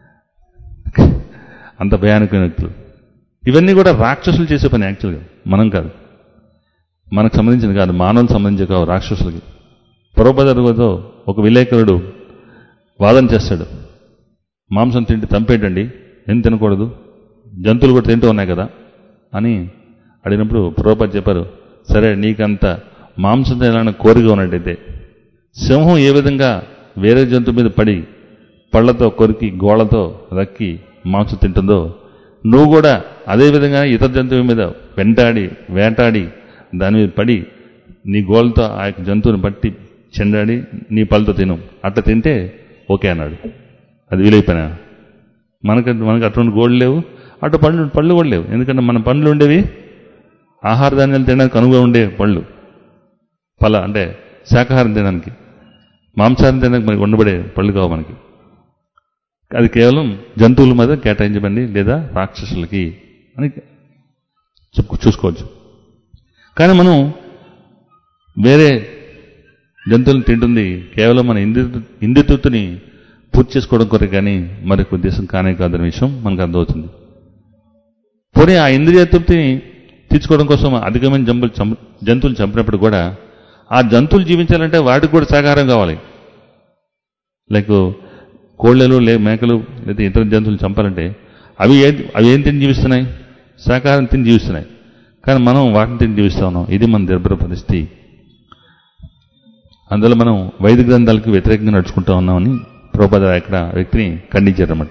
S1: అంత భయానకమైన వ్యక్తులు. ఇవన్నీ కూడా రాక్షసులు చేసే పని. యాక్చువల్గా మనం కాదు, మనకు సంబంధించింది కాదు, మానవులకు సంబంధించి కావు, రాక్షసులకి. పరోపదర్గతో ఒక విలేకరుడు వాదన చేస్తాడు, మాంసం తింటే తంపేటండి, ఏం తినకూడదు, జంతువులు కూడా తింటూ ఉన్నాయి కదా అని అడిగినప్పుడు పరోపతి చెప్పారు, సరే నీకంత మాంసం తినాలని కోరిక ఉన్నట్టయితే సింహం ఏ విధంగా వేరే జంతువు మీద పడి పళ్లతో కొరికి గోళ్లతో రక్కి మాంసం తింటుందో నువ్వు కూడా అదేవిధంగా ఇతర జంతువు మీద వేటాడి దాని మీద పడి నీ గోళ్ళతో ఆ యొక్క జంతువుని పట్టి చెండాడి నీ పళ్ళతో తిను, అట్లా తింటే ఓకే అన్నాడు. అది వీలైపోయినా మనకు అటువంటి గోళ్ళు లేవు, అటు పళ్ళు కూడా లేవు. ఎందుకంటే మన పండ్లు ఉండేవి ఆహార ధాన్యాలు తినడానికి అనువుగా ఉండే పళ్ళు, అంటే శాకాహారం తినడానికి, మాంసాహారం తినడానికి మనకి ఉండబడే పళ్ళు కావు మనకి. అది కేవలం జంతువుల మీద కేటాయించబడి లేదా రాక్షసులకి అని చూసుకోవచ్చు. కానీ మనం వేరే జంతువులను తింటుంది కేవలం మన ఇంద్రియతృప్తిని పూర్తి చేసుకోవడం కొరకు కానీ మరొక ఉద్దేశం కానే కాదనే విషయం మనకు అర్థమవుతుంది. పోనీ ఆ ఇంద్రియ తృప్తిని తీర్చుకోవడం కోసం అధికమైన జంతువులు చంపినప్పుడు కూడా ఆ జంతువులు జీవించాలంటే వాటికి కూడా శాకాహారం కావాలి. లైక్ కోళ్ళలు మేకలు లేదా ఇతర జంతువులు చంపాలంటే అవి ఏం తిని జీవిస్తున్నాయి? శాకాహారం తిని జీవిస్తున్నాయి. కానీ మనం వాటిని తిని జీవిస్తా ఉన్నాం. ఇది మన దుర్భర పరిస్థితి. అందువల్ల మనం వైదిక గ్రంథాలకు వ్యతిరేకంగా నడుచుకుంటా ఉన్నామని ప్రభుపాద ఇక్కడ వ్యక్తిని ఖండించారన్నమాట.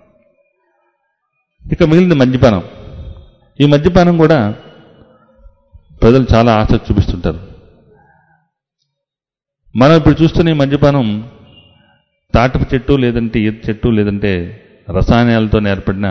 S1: ఇక మిగిలిన మద్యపానం. ఈ మద్యపానం కూడా ప్రజలు చాలా ఆసక్తి చూపిస్తుంటారు. మనం ఇప్పుడు చూస్తున్న ఈ మద్యపానం తాటి చెట్టు లేదంటే ఈత చెట్టు లేదంటే రసాయనాలతో ఏర్పడిన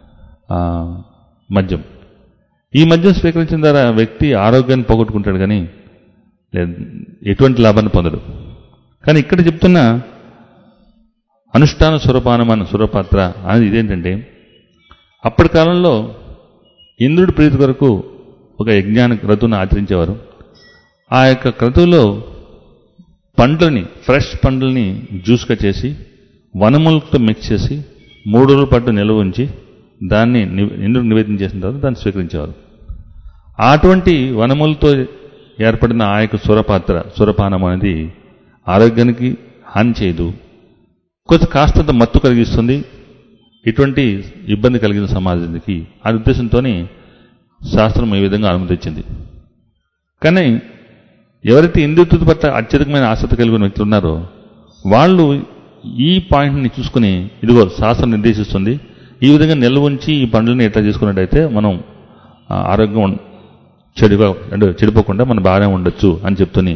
S1: మద్యం. ఈ మద్యం స్వీకరించిన ద్వారా వ్యక్తి ఆరోగ్యాన్ని పోగొట్టుకుంటాడు కానీ ఎటువంటి లాభాన్ని పొందడు. కానీ ఇక్కడ చెప్తున్న అనుష్ఠాన సురపానమైన సురపాత్ర అనేది ఇదేంటంటే, అప్పటి కాలంలో ఇంద్రుడి ప్రీతి కొరకు ఒక యజ్ఞాన క్రతువును ఆచరించేవారు. ఆ యొక్క క్రతువులో పండ్లని, ఫ్రెష్ పండ్లని జ్యూస్గా చేసి వనమూలతో మిక్స్ చేసి 3 రోజుల పాటు నిల్వ ఉంచి దాన్ని ఇంద్రుడికి నివేదన చేసిన తర్వాత దాన్ని స్వీకరించేవారు. అటువంటి వనములతో ఏర్పడిన ఆ యొక్క సురపానం అనేది ఆరోగ్యానికి హాని చేయదు, కొంచెం కాస్తంత మత్తు కలిగిస్తుంది, ఇటువంటి ఇబ్బంది కలిగిన సమాజానికి ఆ ఉద్దేశంతో శాస్త్రం ఈ విధంగా అనుమతించింది. కానీ ఎవరైతే ఇంద్రియతృప్తి పట్ల అత్యధికమైన ఆసక్తి కలిగిన వ్యక్తులు ఉన్నారో వాళ్ళు ఈ పాయింట్ని చూసుకుని ఇదిగో శాస్త్రం నిర్దేశిస్తుంది, ఈ విధంగా నిల్వ ఉంచి ఈ పండ్లని ఎట్లా చేసుకున్నట్టయితే మనం ఆరోగ్యం చెడిపోకుండా మనం బాగానే ఉండొచ్చు అని చెప్తూని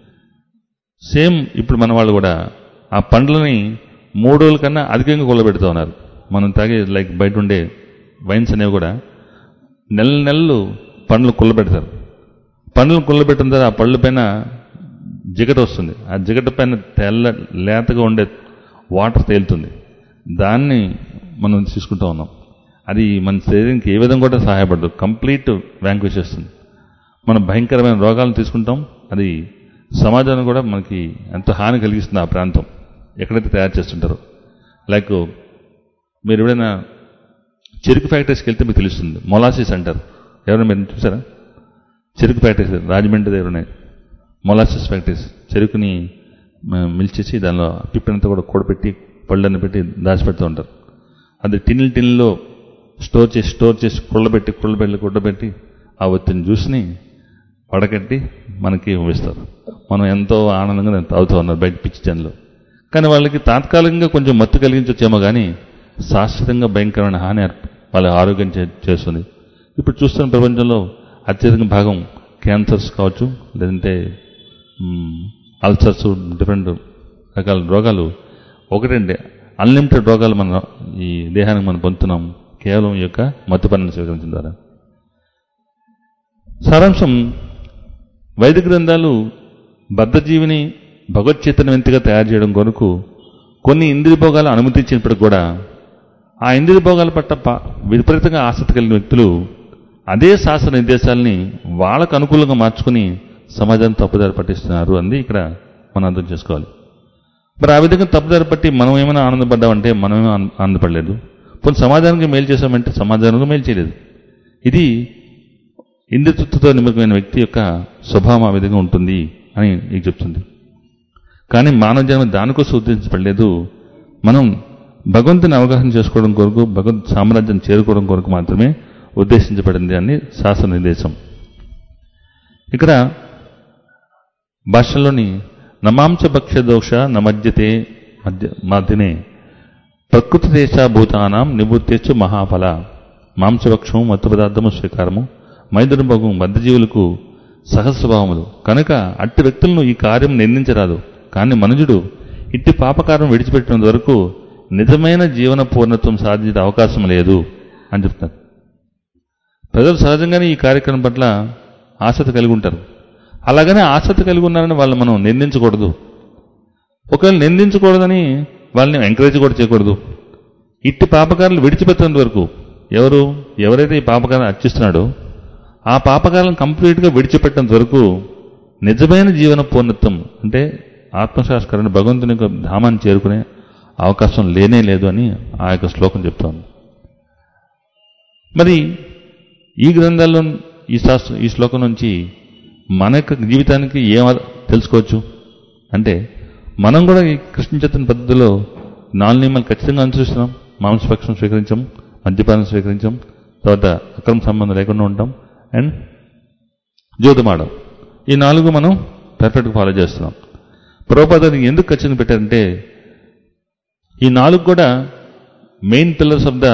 S1: సేమ్ ఇప్పుడు మన వాళ్ళు కూడా ఆ పండ్లని 3 రోజుల కన్నా అధికంగా కొల్లబెడుతూ ఉన్నారు. మనం తాగే లైక్ బయట ఉండే వైన్స్ అనేవి కూడా నెలలు పండ్లు కొల్లబెడతారు. పండ్లను కొల్లబెట్టిన తర్వాత ఆ పళ్ళ పైన జిగట వస్తుంది, ఆ జిగట పైన లేతగా ఉండే వాటర్ తేలుతుంది, దాన్ని మనం తీసుకుంటూ ఉన్నాం. అది మన శరీరానికి ఏ విధంగా కూడా సహాయపడదు, కంప్లీట్ వ్యాంక్విష్ చేస్తుంది. మనం భయంకరమైన రోగాలను తీసుకుంటాం, అది సమాజాన్ని కూడా మనకి ఎంతో హాని కలిగిస్తుంది. ఆ ప్రాంతం ఎక్కడైతే తయారు చేస్తుంటారో లైక్ మీరు ఎప్పుడైనా చెరుకు ఫ్యాక్టరీస్కి వెళ్తే మీకు తెలుస్తుంది, మొలాసిస్ అంటారు. ఎవరైనా మీరు చూసారా? చెరుకు ఫ్యాక్టరీస్ రాజమండ్రి దగ్గర ఉన్నాయి మొలాసిస్ ఫ్యాక్టరీస్. చెరుకుని మిల్చేసి దానిలో పిప్పినంతా కూడా కూడబెట్టి పళ్ళని పెట్టి దాచిపెడుతూ ఉంటారు. అది టిన్నులో స్టోర్ చేసి కుళ్ళబెట్టి ఆ ఒత్తిని జ్యూస్ని వడకట్టి మనకి ఇస్తారు. మనం ఎంతో ఆనందంగా తాగుతూ ఉన్నారు బయట పిచ్చి జన్లో. కానీ వాళ్ళకి తాత్కాలికంగా కొంచెం మత్తు కలిగించొచ్చేమో కానీ శాశ్వతంగా భయంకరమైన హాని వాళ్ళ ఆరోగ్యం చేస్తుంది. ఇప్పుడు చూస్తున్న ప్రపంచంలో అత్యధిక భాగం క్యాన్సర్స్ కావచ్చు, లేదంటే అల్సర్స్, డిఫరెంట్ రకాల రోగాలు ఒకటండి అన్లిమిటెడ్ రోగాలు మన ఈ దేహానికి మనం పొందుతున్నాం కేవలం ఈ యొక్క మత్తుపానాన్ని స్వీకరించడం ద్వారా. సారాంశం, వైదిక గ్రంథాలు బద్ధజీవిని భగవచ్చైతన్యవంతిగా తయారు చేయడం కొరకు కొన్ని ఇంద్రియ భోగాలు అనుమతించినప్పటికి కూడా ఆ ఇంద్రియ భోగాల పట్ల విపరీతంగా ఆసక్తి కలిగిన వ్యక్తులు అదే శాస్త్ర నిర్దేశాలని వాళ్ళకు అనుకూలంగా మార్చుకుని సమాజాన్ని తప్పుదారి పట్టిస్తున్నారు అని ఇక్కడ మనం అర్థం చేసుకోవాలి. మరి ఆ విధంగా తప్పుదారి పట్టి మనం ఏమైనా ఆనందపడ్డామంటే మనమేమో ఆనందపడలేదు, కొన్ని సమాజానికి మేలు చేశామంటే సమాజానికి మేలు చేయలేదు. ఇది ఇంద్రియతృప్తితో నిమగ్నమైన వ్యక్తి యొక్క స్వభావం ఆ విధంగా ఉంటుంది అని నీకు చెప్తుంది. కానీ మానవ జన్మ దానికోసం ఉద్దేశించబడలేదు, మనం భగవంతుని అవగాహన చేసుకోవడం కొరకు, భగవంతు సామ్రాజ్యం చేరుకోవడం కొరకు మాత్రమే ఉద్దేశించబడింది అని శాస్త్ర నిర్దేశం. ఇక్కడ భాషలోని నమాంస భక్ష్య దోష నమజ్యతే మధ్యనే ప్రకృతి దేశాభూతానాం నివృత్తేచ్చు మహాఫల. మాంసభక్షము మత్తు పదార్థము స్వీకారము మైదునుభోగం బద్ధజీవులకు సహస్వభావములు కనుక అట్టి వ్యక్తులను ఈ కార్యం నిందించరాదు. కానీ మనుజుడు ఇట్టి పాపకారం విడిచిపెట్టినంత వరకు నిజమైన జీవన పూర్ణత్వం సాధించే అవకాశం లేదు అని చెప్తున్నారు. ప్రజలు సహజంగానే ఈ కార్యక్రమం పట్ల ఆసక్తి కలిగి ఉంటారు. అలాగనే ఆసక్తి కలిగి ఉన్నారని వాళ్ళు మనం నిందించకూడదు. ఒకవేళ నిందించకూడదని వాళ్ళని ఎంకరేజ్ కూడా చేయకూడదు. ఇట్టి పాపకారాలు విడిచిపెట్టేంత వరకు ఎవరైతే ఈ పాపకారాన్ని అర్చిస్తున్నాడో ఆ పాపకారాలను కంప్లీట్గా విడిచిపెట్టేంత వరకు నిజమైన జీవన పూర్ణత్వం అంటే ఆత్మశాస్త్రాన్ని భగవంతుని యొక్క ధామాన్ని చేరుకునే అవకాశం లేనే లేదు అని ఆ యొక్క శ్లోకం చెప్తోంది. మరి ఈ గ్రంథాల్లో ఈ శ్లోకం నుంచి మన యొక్క జీవితానికి ఏం తెలుసుకోవచ్చు అంటే, మనం కూడా ఈ కృష్ణ చైతన్య పద్ధతిలో 4 నియమాలు ఖచ్చితంగా అనుసరిస్తున్నాం. మాంసభక్షం స్వీకరించాం, మద్యపానం స్వీకరించాం, తర్వాత అక్రమ సంబంధం లేకుండా ఉంటాం, అండ్ జ్యోతిమాడం. ఈ 4 మనం పర్ఫెక్ట్గా ఫాలో చేస్తున్నాం. ప్రభుపాద ఎందుకు ఖచ్చితంగా పెట్టారంటే ఈ 4 కూడా main pillars of the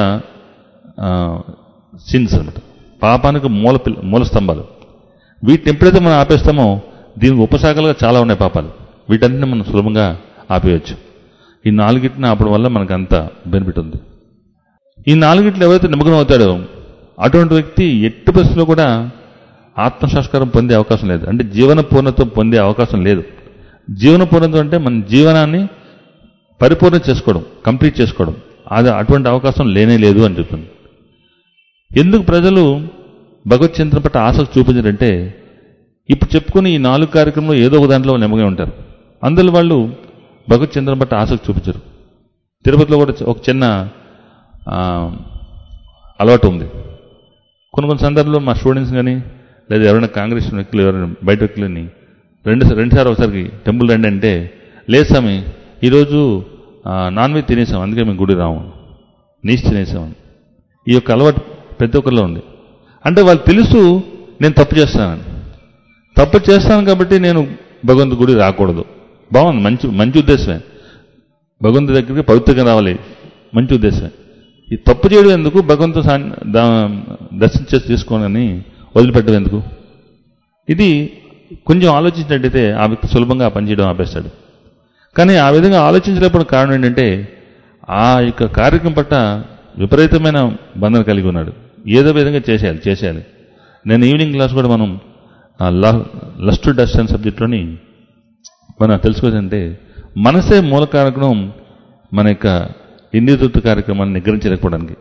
S1: sins అనమాట, పాపానికి మూల స్తంభాలు. వీటిని ఎప్పుడైతే మనం ఆపేస్తామో దీనికి ఉపశాఖలుగా చాలా ఉన్నాయి పాపాలు, వీటన్నిటిని మనం సులభంగా ఆపేయచ్చు. ఈ 4 ఆపడం వల్ల మనకు అంత బెనిఫిట్ ఉంది. ఈ 4 ఎవరైతే నిమగ్నం అవుతాడో అటువంటి వ్యక్తి ఎట్టి పరిస్థితుల్లో కూడా ఆత్మసంస్కారం పొందే అవకాశం లేదు, అంటే జీవన పూర్ణత్వం పొందే అవకాశం లేదు. జీవన పూర్ణత్వం అంటే మన జీవనాన్ని పరిపూర్ణం చేసుకోవడం, కంప్లీట్ చేసుకోవడం, అది అటువంటి అవకాశం లేనే లేదు అని చెప్తుంది. ఎందుకు ప్రజలు భగవత్ చింతన పట్ల ఆసక్తి చూపించారంటే, ఇప్పుడు చెప్పుకుని ఈ 4 కార్యక్రమంలో ఏదో ఒక దాంట్లో నిమగ్నం ఉంటారు. అందులో వాళ్ళు భగవత్ చింతన పట్ల ఆసక్తి చూపించరు. తిరుపతిలో కూడా ఒక చిన్న అలవాటు ఉంది. కొన్ని సందర్భాల్లో మా స్టూడెంట్స్ కానీ లేదా ఎవరైనా కాంగ్రెస్ వ్యక్తులు ఎవరైనా బయట వ్యక్తులని రెండుసార్లు ఒకసారికి టెంపుల్ రండి అంటే, లేదు స్వామి ఈరోజు నాన్ వెజ్ తినేసాం అందుకే మేము గుడి రాము, నీచు తినేసామని. ఈ యొక్క అలవాటు ప్రతి ఒక్కరిలో ఉంది. అంటే వాళ్ళు తెలుసు నేను తప్పు చేస్తాను కాబట్టి నేను భగవంతుడి గుడి రాకూడదు. బాగుంది, మంచి ఉద్దేశమే. భగవంతుడి దగ్గరికి పవిత్రంగా రావాలి, మంచి ఉద్దేశమే. ఈ తప్పు చేయడం ఎందుకు, భగవంతు దర్శనం చేసుకోనని వదిలిపెట్టడం ఎందుకు? ఇది కొంచెం ఆలోచించినట్టయితే ఆ వ్యక్తి సులభంగా ఆ పని చేయడం ఆపేస్తాడు. కానీ ఆ విధంగా ఆలోచించలేకపోవడం కారణం ఏంటంటే ఆ యొక్క కార్యక్రమం పట్ల విపరీతమైన బంధన కలిగి ఉన్నాడు. ఏదో విధంగా చేసేయాలి. నేను ఈవినింగ్ క్లాస్ కూడా మనం లస్ట్ టు డస్ట్ అనే సబ్జెక్ట్లోని మనం తెలుసుకోవాలంటే మనసే మూల కారణం మన యొక్క ఇంద్రియతృప్తి కార్యక్రమాన్ని నిగ్రహించలేకపోవడానికి.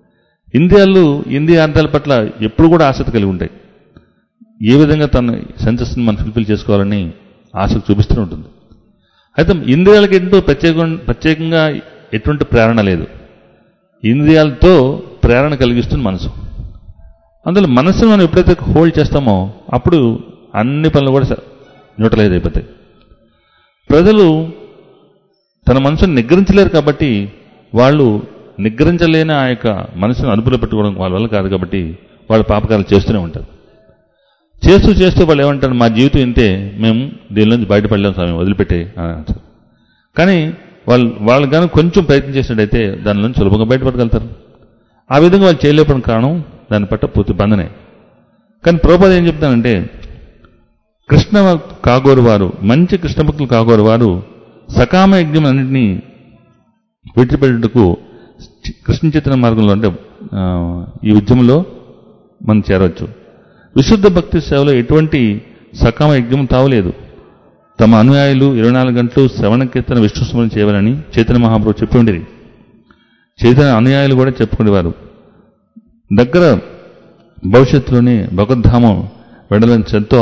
S1: ఇంద్రియ అర్థాల పట్ల ఎప్పుడు కూడా ఆసక్తి కలిగి ఉంటాయి. ఏ విధంగా తన సెన్సెస్ని మనం ఫుల్ఫిల్ చేసుకోవాలని ఆసక్తి చూపిస్తూనే ఉంటుంది. అయితే ఇంద్రియాలకి ఎంతో ప్రత్యేకంగా ఎటువంటి ప్రేరణ లేదు. ఇంద్రియాలతో ప్రేరణ కలిగిస్తుంది మనసు. అందులో మనసును మనం ఎప్పుడైతే హోల్డ్ చేస్తామో అప్పుడు అన్ని పనులు కూడా న్యూట్రలైజ్ అయిపోతాయి. ప్రజలు తన మనసును నిగ్రహించలేరు కాబట్టి వాళ్ళు నిగ్రహించలేని ఆ యొక్క మనసును అదుపులో పెట్టుకోవడం వాళ్ళ వల్ల కాదు కాబట్టి వాళ్ళు పాపకారాలు చేస్తూనే ఉంటారు. చేస్తూ వాళ్ళు ఏమంటారు, మా జీవితం ఇంతే, మేము దీని నుంచి బయటపడలేము స్వామి, వదిలిపెట్టే అని అంటారు. కానీ వాళ్ళు కానీ కొంచెం ప్రయత్నం చేసినట్టయితే దాని నుంచి సులభంగా బయటపడగలుగుతారు. ఆ విధంగా వాళ్ళు చేయలేకపోవడం కారణం దాని పట్ల పూర్తి బంధనే. కానీ ప్రభుపాద ఏం చెప్తానంటే, కృష్ణ కాగోరు వారు, మంచి కృష్ణ భక్తులు కాగోరు వారు సకామ యజ్ఞం అన్నింటినీ విడిచిపెట్టుటకు కృష్ణ చైతన్య మార్గంలో అంటే ఈ ఉద్యమంలో మనం చేరవచ్చు. విశుద్ధ భక్తి సేవలో ఎటువంటి సకామ యజ్ఞం తావలేదు. తమ అనుయాయులు 24 గంటలు శ్రవణ కీర్తన విష్ణు స్మరణ చేయాలని చైతన్య మహాప్రభు చెప్పి ఉండేది. చైతన్య అనుయాయులు కూడా చెప్పుకునేవారు. దగ్గర భవిష్యత్తులోనే భగవద్ధామం వెడలని ఎంతో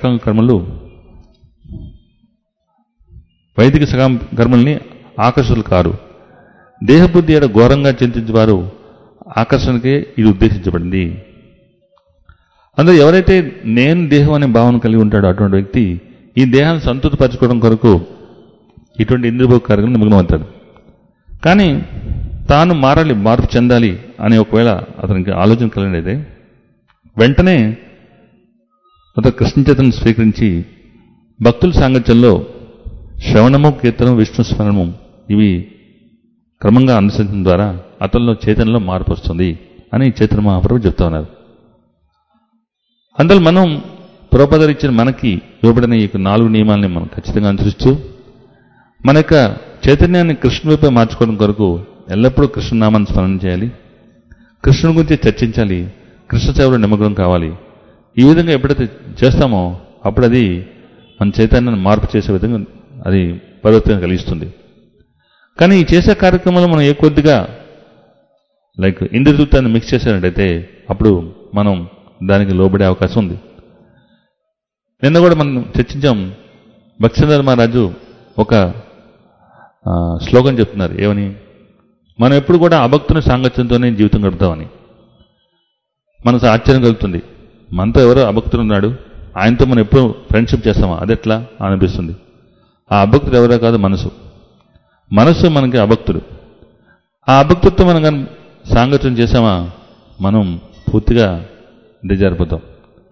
S1: వైదిక సకామ కర్మల్ని ఆకర్షకులు కారు. దేహబుద్ధి ఏడ ఘోరంగా చింతించేవారు ఆకర్షణకే ఇది ఉద్దేశించబడింది. అందులో ఎవరైతే నేను దేహం అనే భావన కలిగి ఉంటాడో అటువంటి వ్యక్తి ఈ దేహాన్ని సంతృప్తిపరచుకోవడం కొరకు ఇటువంటి ఇంద్రియభోగ కార్యక్రమం నిమగ్నమవుతాడు. కానీ తాను మార్పు చెందాలి అని ఒకవేళ అతనికి ఆలోచన కలిగినైతే వెంటనే అతను కృష్ణ చైతన్యం స్వీకరించి భక్తుల సాంగత్యంలో శ్రవణము, కీర్తనం, విష్ణు స్మరణము ఇవి క్రమంగా అనుసరించడం ద్వారా అతనిలో చైతన్యంలో మార్పు వస్తుంది అని చైతన్య మహాప్రభు చెప్తా ఉన్నారు. అందులో మనం ప్రభుపాదులు ఇచ్చిన మనకి ఇవ్వబడిన ఈ 4 నియమాలని మనం ఖచ్చితంగా అనుసరిస్తూ మన యొక్క చైతన్యాన్ని కృష్ణుడి వైపే మార్చుకోవడం కొరకు ఎల్లప్పుడూ కృష్ణనామాన్ని స్మరణ చేయాలి, కృష్ణుని గురించి చర్చించాలి, కృష్ణ సేవలో నిమగ్నం కావాలి. ఈ విధంగా ఎప్పుడైతే చేస్తామో అప్పుడు అది మన చైతన్యాన్ని మార్పు చేసే విధంగా అది పరివర్తన కలిగిస్తుంది. కానీ ఈ చేసే కార్యక్రమంలో మనం ఏ కొద్దిగా ఇంద్రియతృప్తాన్ని మిక్స్ చేసేటట్టయితే అప్పుడు మనం దానికి లోబడే అవకాశం ఉంది. నిన్న కూడా మనం చర్చించాం. భక్తివేదాంత మహారాజు ఒక శ్లోకం చెప్తున్నారు. ఏమని? మనం ఎప్పుడు కూడా అభక్తుని సాంగత్యంతోనే జీవితం గడుపుతామని. మనకు ఆశ్చర్యం కలుగుతుంది. మనతో ఎవరో అభక్తుడు ఉన్నాడు, ఆయనతో మనం ఎప్పుడు ఫ్రెండ్షిప్ చేస్తామా, అదెట్లా అనిపిస్తుంది. ఆ అభక్తుడు ఎవరో కాదు, మనసు మనకి అభక్తుడు. ఆ అభక్తుడితో మనం కానీ సాంగత్యం చేసామా మనం పూర్తిగా దిగజారిపోతాం.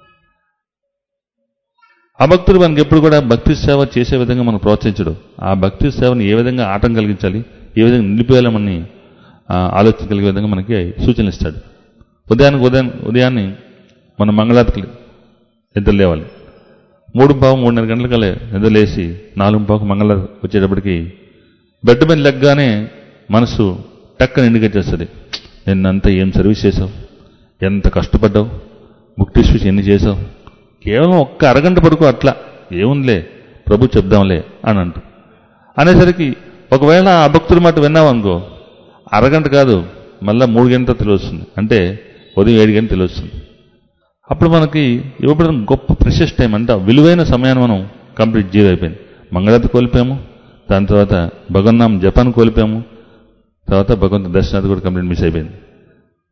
S1: అభక్తుడు మనకి ఎప్పుడు కూడా భక్తి సేవ చేసే విధంగా మనం ప్రోత్సహించడు. ఆ భక్తి సేవను ఏ విధంగా ఆటం కలిగించాలి, ఏ విధంగా నిలిపేయాలని ఆలోచన కలిగే విధంగా మనకి సూచనలు ఇస్తాడు. ఉదయాన్ని మనం మంగళారతికి నిద్ర లేవాలి. 3:15, 3:30 గంటలకల్లా నిద్ర లేచి 4:15 మంగళారతి వచ్చేటప్పటికి బెడ్ మీద లెగ్గానే మనసు టక్కని ఇండికేట్ చేస్తుంది. నిన్నంతా ఏం సర్వీస్ చేసావు, ఎంత కష్టపడ్డావు, ముక్తి స్పీచ్ ఎన్ని చేసావు, కేవలం ఒక్క అరగంట పడుకో, అట్లా ఏముందిలే ప్రభు చెప్దాంలే అని అనేసరికి ఒకవేళ ఆ భక్తుడి మాట విన్నావు అనుకో, అరగంట కాదు మళ్ళీ 3 గంటలు తెలియస్తుంది, అంటే ఉదయం 7 గంటలు తెలియస్తుంది. అప్పుడు మనకి ఇవ్వబడిన గొప్ప ప్రెషస్ టైం, అంటే విలువైన సమయాన్ని మనం కంప్లీట్ జీరో అయిపోయింది. మంగళారతి కోల్పోయాము, దాని తర్వాత భగవన్నామ జపాన్ని కోల్పోయాము, తర్వాత భగవంతు దర్శనాన్ని కూడా కంప్లీట్ మిస్ అయిపోయింది.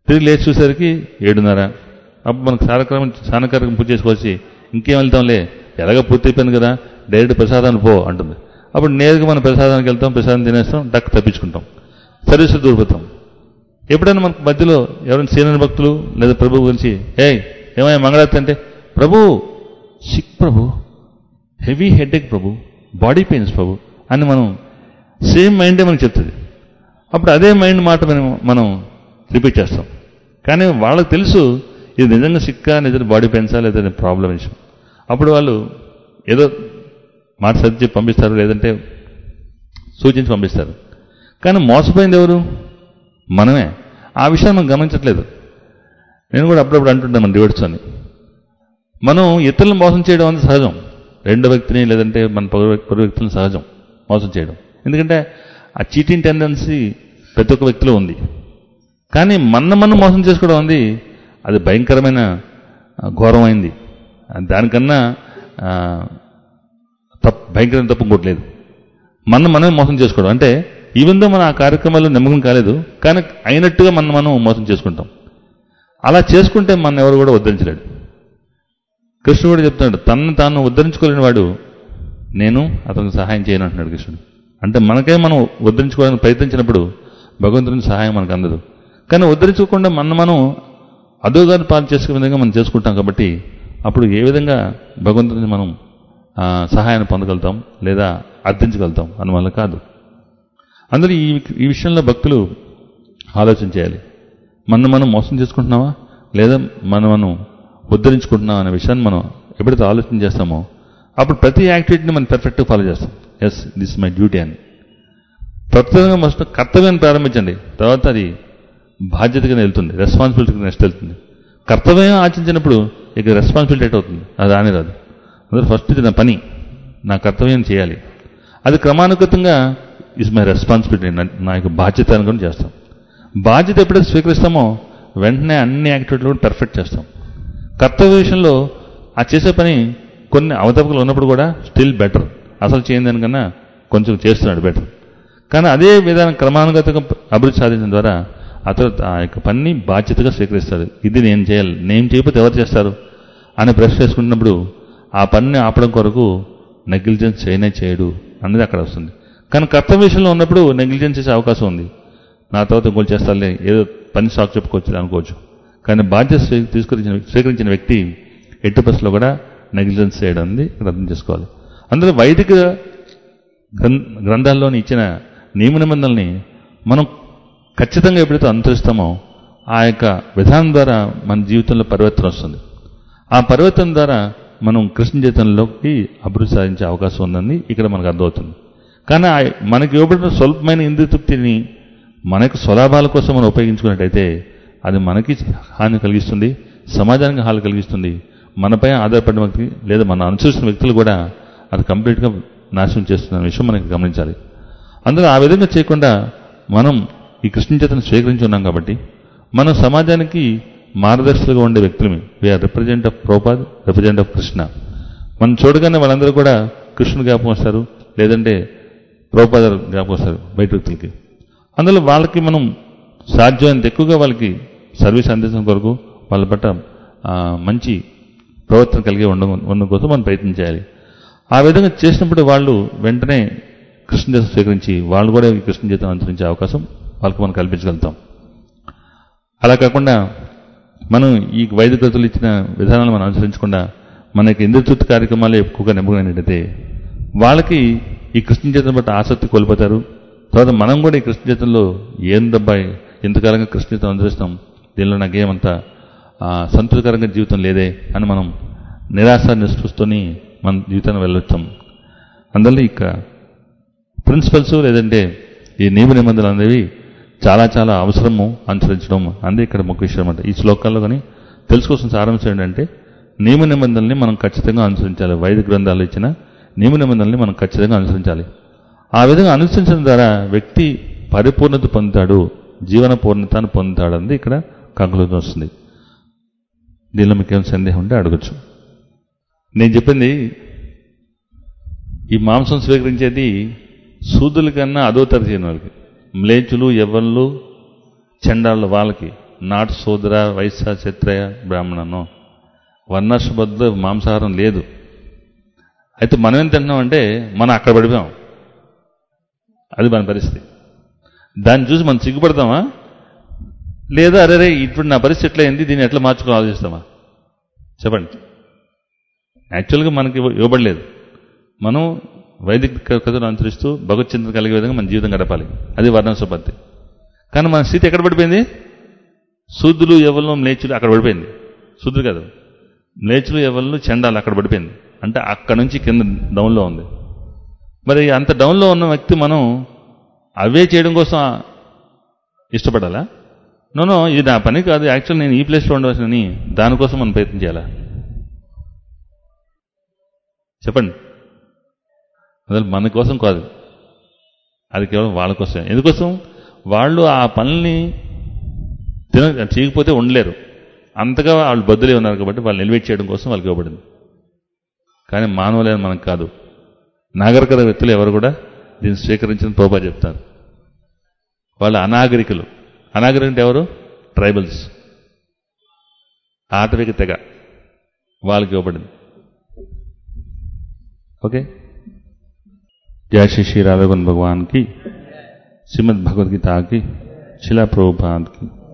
S1: తిరిగి లేచి చూసేసరికి 7:30. అప్పుడు మనకు స్నానకార్యం పూజ చేసుకొచ్చి ఇంకేం వెళ్తాంలే, ఎలాగ పూర్తి అయిపోయింది కదా, డైరెక్ట్ ప్రసాదాన్ని పో అంటుంది. అప్పుడు నేరుగా మనం ప్రసాదానికి వెళ్తాం, ప్రసాదం తినేస్తాం, డక్ తప్పించుకుంటాం, సర్వీస్ దూరిపోతాం. ఎప్పుడైనా మనకు మధ్యలో ఎవరైనా సీనియర్ భక్తులు లేదా ప్రభు గురించి ఏమైనా మంగళారతి అంటే, ప్రభు సిక్ ప్రభు, హెవీ హెడేక్ ప్రభు, బాడీ పెయిన్స్ ప్రభు అని మనం సేమ్ మైండే మనకు చెప్తుంది. అప్పుడు అదే మైండ్ మాట మనం రిపీట్ చేస్తాం. కానీ వాళ్ళకి తెలుసు ఇది నిజంగా సిక్కా, నిజంగా బాడీ పెయిన్సా లేదా ప్రాబ్లం విషయం. అప్పుడు వాళ్ళు ఏదో మాట సర్ది చెప్పి పంపిస్తారు, లేదంటే సూచించి పంపిస్తారు. కానీ మోసపోయింది ఎవరు? మనమే. ఆ విషయాన్ని మనం గమనించట్లేదు. నేను కూడా అప్పుడప్పుడు అంటుంటాను మన డివైడ్స్ మనం ఇతరులను మోసం చేయడం అనేది సహజం. రెండో వ్యక్తిని లేదంటే మన పొరుగు వ్యక్తులను సహజం మోసం చేయడం. ఎందుకంటే ఆ చీటింగ్ టెండెన్సీ ప్రతి ఒక్క వ్యక్తిలో ఉంది. కానీ మనం మోసం చేసుకోవడం ఉంది, అది భయంకరమైన ఘోరమైంది. దానికన్నా భయంకరమైన తప్పు ఇంకోట్లేదు. మనమే మోసం చేసుకోవడం అంటే ఈవెందో మన ఆ కార్యక్రమాల్లో నిమగ్నం కాలేదు, కానీ అయినట్టుగా మనం మోసం చేసుకుంటాం. అలా చేసుకుంటే మన ఎవరు కూడా ఉద్ధరించలేడు. కృష్ణుడు కూడా చెప్తున్నాడు, తనను తాను ఉద్ధరించుకోలేని వాడు నేను అతనికి సహాయం చేయను అంటున్నాడు కృష్ణుడు. అంటే మనకే మనం ఉద్ధరించుకోవడానికి ప్రయత్నించినప్పుడు భగవంతుని సహాయం మనకు అందదు. కానీ ఉద్ధరించుకోకుండా మనం అధోగాన్ని పాలు చేసుకునే విధంగా మనం చేసుకుంటాం. కాబట్టి అప్పుడు ఏ విధంగా భగవంతుని మనం సహాయాన్ని పొందగలుగుతాం లేదా అర్థించగలుగుతాం అందువల్ల కాదు. అందులో ఈ విషయంలో భక్తులు ఆలోచన చేయాలి. మనం మోసం చేసుకుంటున్నావా లేదా మనం ఉద్ధరించుకుంటున్నాం అనే విషయాన్ని మనం ఎప్పుడైతే ఆలోచన చేస్తామో అప్పుడు ప్రతి యాక్టివిటీని మనం పర్ఫెక్ట్గా ఫాలో చేస్తాం. ఎస్, దిస్ మై డ్యూటీ అని ప్రత్యేకంగా ఫస్ట్ కర్తవ్యాన్ని ప్రారంభించండి, తర్వాత అది బాధ్యతగా వెళ్తుంది, రెస్పాన్సిబిలిటీకి నెక్స్ట్ వెళ్తుంది. కర్తవ్యం ఆచరించినప్పుడు ఇక రెస్పాన్సిబిలిటీ ఎట్ అవుతుంది, అది రాని రాదు. అందులో ఫస్ట్ ఇది నా పని, నా కర్తవ్యం చేయాలి, అది క్రమానుగతంగా ఇస్ మై రెస్పాన్సిబిలిటీ, నా యొక్క బాధ్యత అనుకుని చేస్తాం. బాధ్యత ఎప్పుడైతే స్వీకరిస్తామో వెంటనే అన్ని యాక్టివిటీలు కూడా పర్ఫెక్ట్ చేస్తాం. కర్తవ్య విషయంలో ఆ చేసే పని కొన్ని అవతవకలు ఉన్నప్పుడు కూడా స్టిల్ బెటర్, అసలు చేయని దానికన్నా కొంచెం చేస్తున్నాడు బెటర్. కానీ అదే విధానం క్రమానుగతంగా అభివృద్ధి సాధించడం ద్వారా అతను ఆ యొక్క పని బాధ్యతగా స్వీకరిస్తాడు. ఇది నేను చేయాలి, నేను చేయకపోతే ఎవరు చేస్తారు అని ప్రశ్న వేసుకుంటున్నప్పుడు ఆ పనిని ఆపడం కొరకు నెగ్లిజెన్స్ చేయడు అనేది అక్కడ వస్తుంది. కానీ కర్తవ్య విషయంలో ఉన్నప్పుడు నెగ్లిజెన్స్ చేసే అవకాశం ఉంది. నా తర్వాత ఇంకోటి చేస్తారులే, ఏదో పని సాకు చెప్పుకోవచ్చు అనుకోవచ్చు. కానీ బాధ్యత స్వీకరించిన వ్యక్తి ఎట్టి పరిస్థితుల్లో కూడా నెగ్లిజెన్స్ చేయడం అనేది ఇక్కడ అర్థం చేసుకోవాలి. అందులో వైదిక గ్రంథాల్లోని ఇచ్చిన నియమ నిబంధనల్ని మనం ఖచ్చితంగా ఎప్పుడైతే అనుసరిస్తామో ఆ యొక్క విధానం ద్వారా మన జీవితంలో పరివర్తన వస్తుంది. ఆ పరివర్తన ద్వారా మనం కృష్ణ చైతన్యంలోకి అభివృద్ధి సాధించే అవకాశం ఉందని ఇక్కడ మనకు అర్థమవుతుంది. కానీ మనకి ఇవ్వబడిన స్వల్పమైన ఇంద్రియ తృప్తిని మనకు స్వలాభాల కోసం మనం ఉపయోగించుకున్నట్టయితే అది మనకి హాని కలిగిస్తుంది, సమాజానికి హాని కలిగిస్తుంది, మనపై ఆధారపడిన వ్యక్తి లేదా మనం అనుసరిస్తున్న వ్యక్తులు కూడా అది కంప్లీట్గా నాశనం చేస్తున్న విషయం మనకి గమనించాలి. అందులో ఆ విధంగా చేయకుండా మనం ఈ కృష్ణ చైతన్యం స్వీకరించి ఉన్నాం కాబట్టి మనం సమాజానికి మార్గదర్శకులుగా ఉండే వ్యక్తులమే. We are represent of Prabhupad, represent of Krishna. మనం చూడగానే వాళ్ళందరూ కూడా కృష్ణుడు జ్ఞాపకం వస్తారు, లేదంటే ప్రభుపాద జ్ఞాపకం వస్తారు బయట వ్యక్తులకి. అందులో వాళ్ళకి మనం సాధ్యమైనంత ఎక్కువగా వాళ్ళకి సర్వీస్ అందించడం కొరకు వాళ్ళ పట్ల మంచి ప్రవర్తన కలిగి ఉండడం కోసం మనం ప్రయత్నం చేయాలి. ఆ విధంగా చేసినప్పుడు వాళ్ళు వెంటనే కృష్ణ చైతన్యం స్వీకరించి వాళ్ళు కూడా ఈ కృష్ణ చైతన్యం అనుసరించే అవకాశం వాళ్ళకి మనం కల్పించగలుగుతాం. అలా కాకుండా మనం ఈ వైదికతలు ఇచ్చిన విధానాలు మనం అనుసరించకుండా మనకి ఇంద్రతృప్తి కార్యక్రమాలు ఎక్కువగా నిమగ్నమైనట్టయితే వాళ్ళకి ఈ కృష్ణ చైతన్యం పట్ల ఆసక్తి కోల్పోతారు. తర్వాత మనం కూడా ఈ కృష్ణ చైతన్యంలో ఏందబ్బాయి ఎంతకాలంగా కృష్ణ చైతన్యం అనుసరిస్తాం, దీనిలో నాకేమంత సంతృప్తికరంగా జీవితం లేదే అని మనం నిరాశ నిస్పృహతోని మన జీవితాన్ని వెళ్ళొచ్చాం. అందువల్ల ఇక ప్రిన్సిపల్స్ లేదంటే ఈ నియమ నిబంధనలు అనేవి చాలా చాలా అవసరము అనుసరించడం అందే ఇక్కడ ముఖ్య విషయం అన్నమాట. ఈ శ్లోకాల్లో కానీ తెలుసుకోవాల్సిన సారాంశం ఏంటంటే నియమ నిబంధనల్ని మనం ఖచ్చితంగా అనుసరించాలి. వైదిక గ్రంథాలు ఇచ్చిన నియమ నిబంధనల్ని మనం ఖచ్చితంగా అనుసరించాలి. ఆ విధంగా అనుసరించడం ద్వారా వ్యక్తి పరిపూర్ణత పొందుతాడు, జీవన పూర్ణతను పొందుతాడు అనేది ఇక్కడ కంక్లూజన్ వస్తుంది. దీనిలో మీకు ఏమైనా సందేహం ఉంటే అడగచ్చు. నేను చెప్పింది ఈ మాంసం స్వీకరించేది శూద్రుల కన్నా అదో తరగతి వాళ్ళకి, మ్లేచ్చులు, యవ్వనులు, చండాళ్ళు వాళ్ళకి నాట్ శూద్ర వైశ్య క్షత్రియ బ్రాహ్మణనో, వర్ణాశ్రబద్ధ మాంసాహారం లేదు. అయితే మనం ఏం తింటున్నామంటే మనం అక్కడ పడిపోయాం. అది మన పరిస్థితి. దాన్ని చూసి మనం సిగ్గుపడతామా, లేదా అరే ఇప్పుడు నా పరిస్థితి ఎట్లా అయింది, దీన్ని ఎట్లా మార్చుకోవాలి ఆలోచిస్తామా? చెప్పండి. యాక్చువల్గా మనకి ఇవ్వబడలేదు. మనం వైదిక కథను అనుసరిస్తూ భగవత్ చింతన కలిగే విధంగా మన జీవితం గడపాలి. అది వర్ణాశ్రపత్తి. కానీ మన స్థితి ఎక్కడ పడిపోయింది? శూద్రులు, యవ్వనులు, మ్లేచ్చులు అక్కడ పడిపోయింది. శూద్రులు కాదు, మ్లేచ్చులు, యవ్వనులు, చండాలు అక్కడ పడిపోయింది. అంటే అక్కడ నుంచి కింద డౌన్లో ఉంది. మరి అంత డౌన్లో ఉన్న వ్యక్తి మనం అవే చేయడం కోసం ఇష్టపడాలా? నో, ఇది నా పని కాదు, యాక్చువల్ నేను ఈ ప్లేస్లో ఉండవలసినని దానికోసం మనం ప్రయత్నం చేయాలా? చెప్పండి. అసలు మన కోసం కాదు, అది కేవలం వాళ్ళ కోసమే. ఎందుకోసం? వాళ్ళు ఆ పనుల్ని చేయకపోతే ఉండలేరు, అంతగా వాళ్ళు బద్దులే ఉన్నారు కాబట్టి వాళ్ళు ఎలివేట్ చేయడం కోసం వాళ్ళకి ఇవ్వబడింది. కానీ మానవులైన మనకు కాదు. నాగరికత వ్యక్తులు ఎవరు కూడా దీన్ని స్వీకరించిన ప్రభువా చెప్తారు. వాళ్ళు అనాగరికులు. అనాగరికులు అంటే ఎవరు? ట్రైబల్స్, ఆటవిక తెగ, వాళ్ళకి ఇవ్వబడింది. ओके। जय श्री श्री राधा भगवान की, श्रीमद् भगवद गीता की, शिला प्रभुपाद की।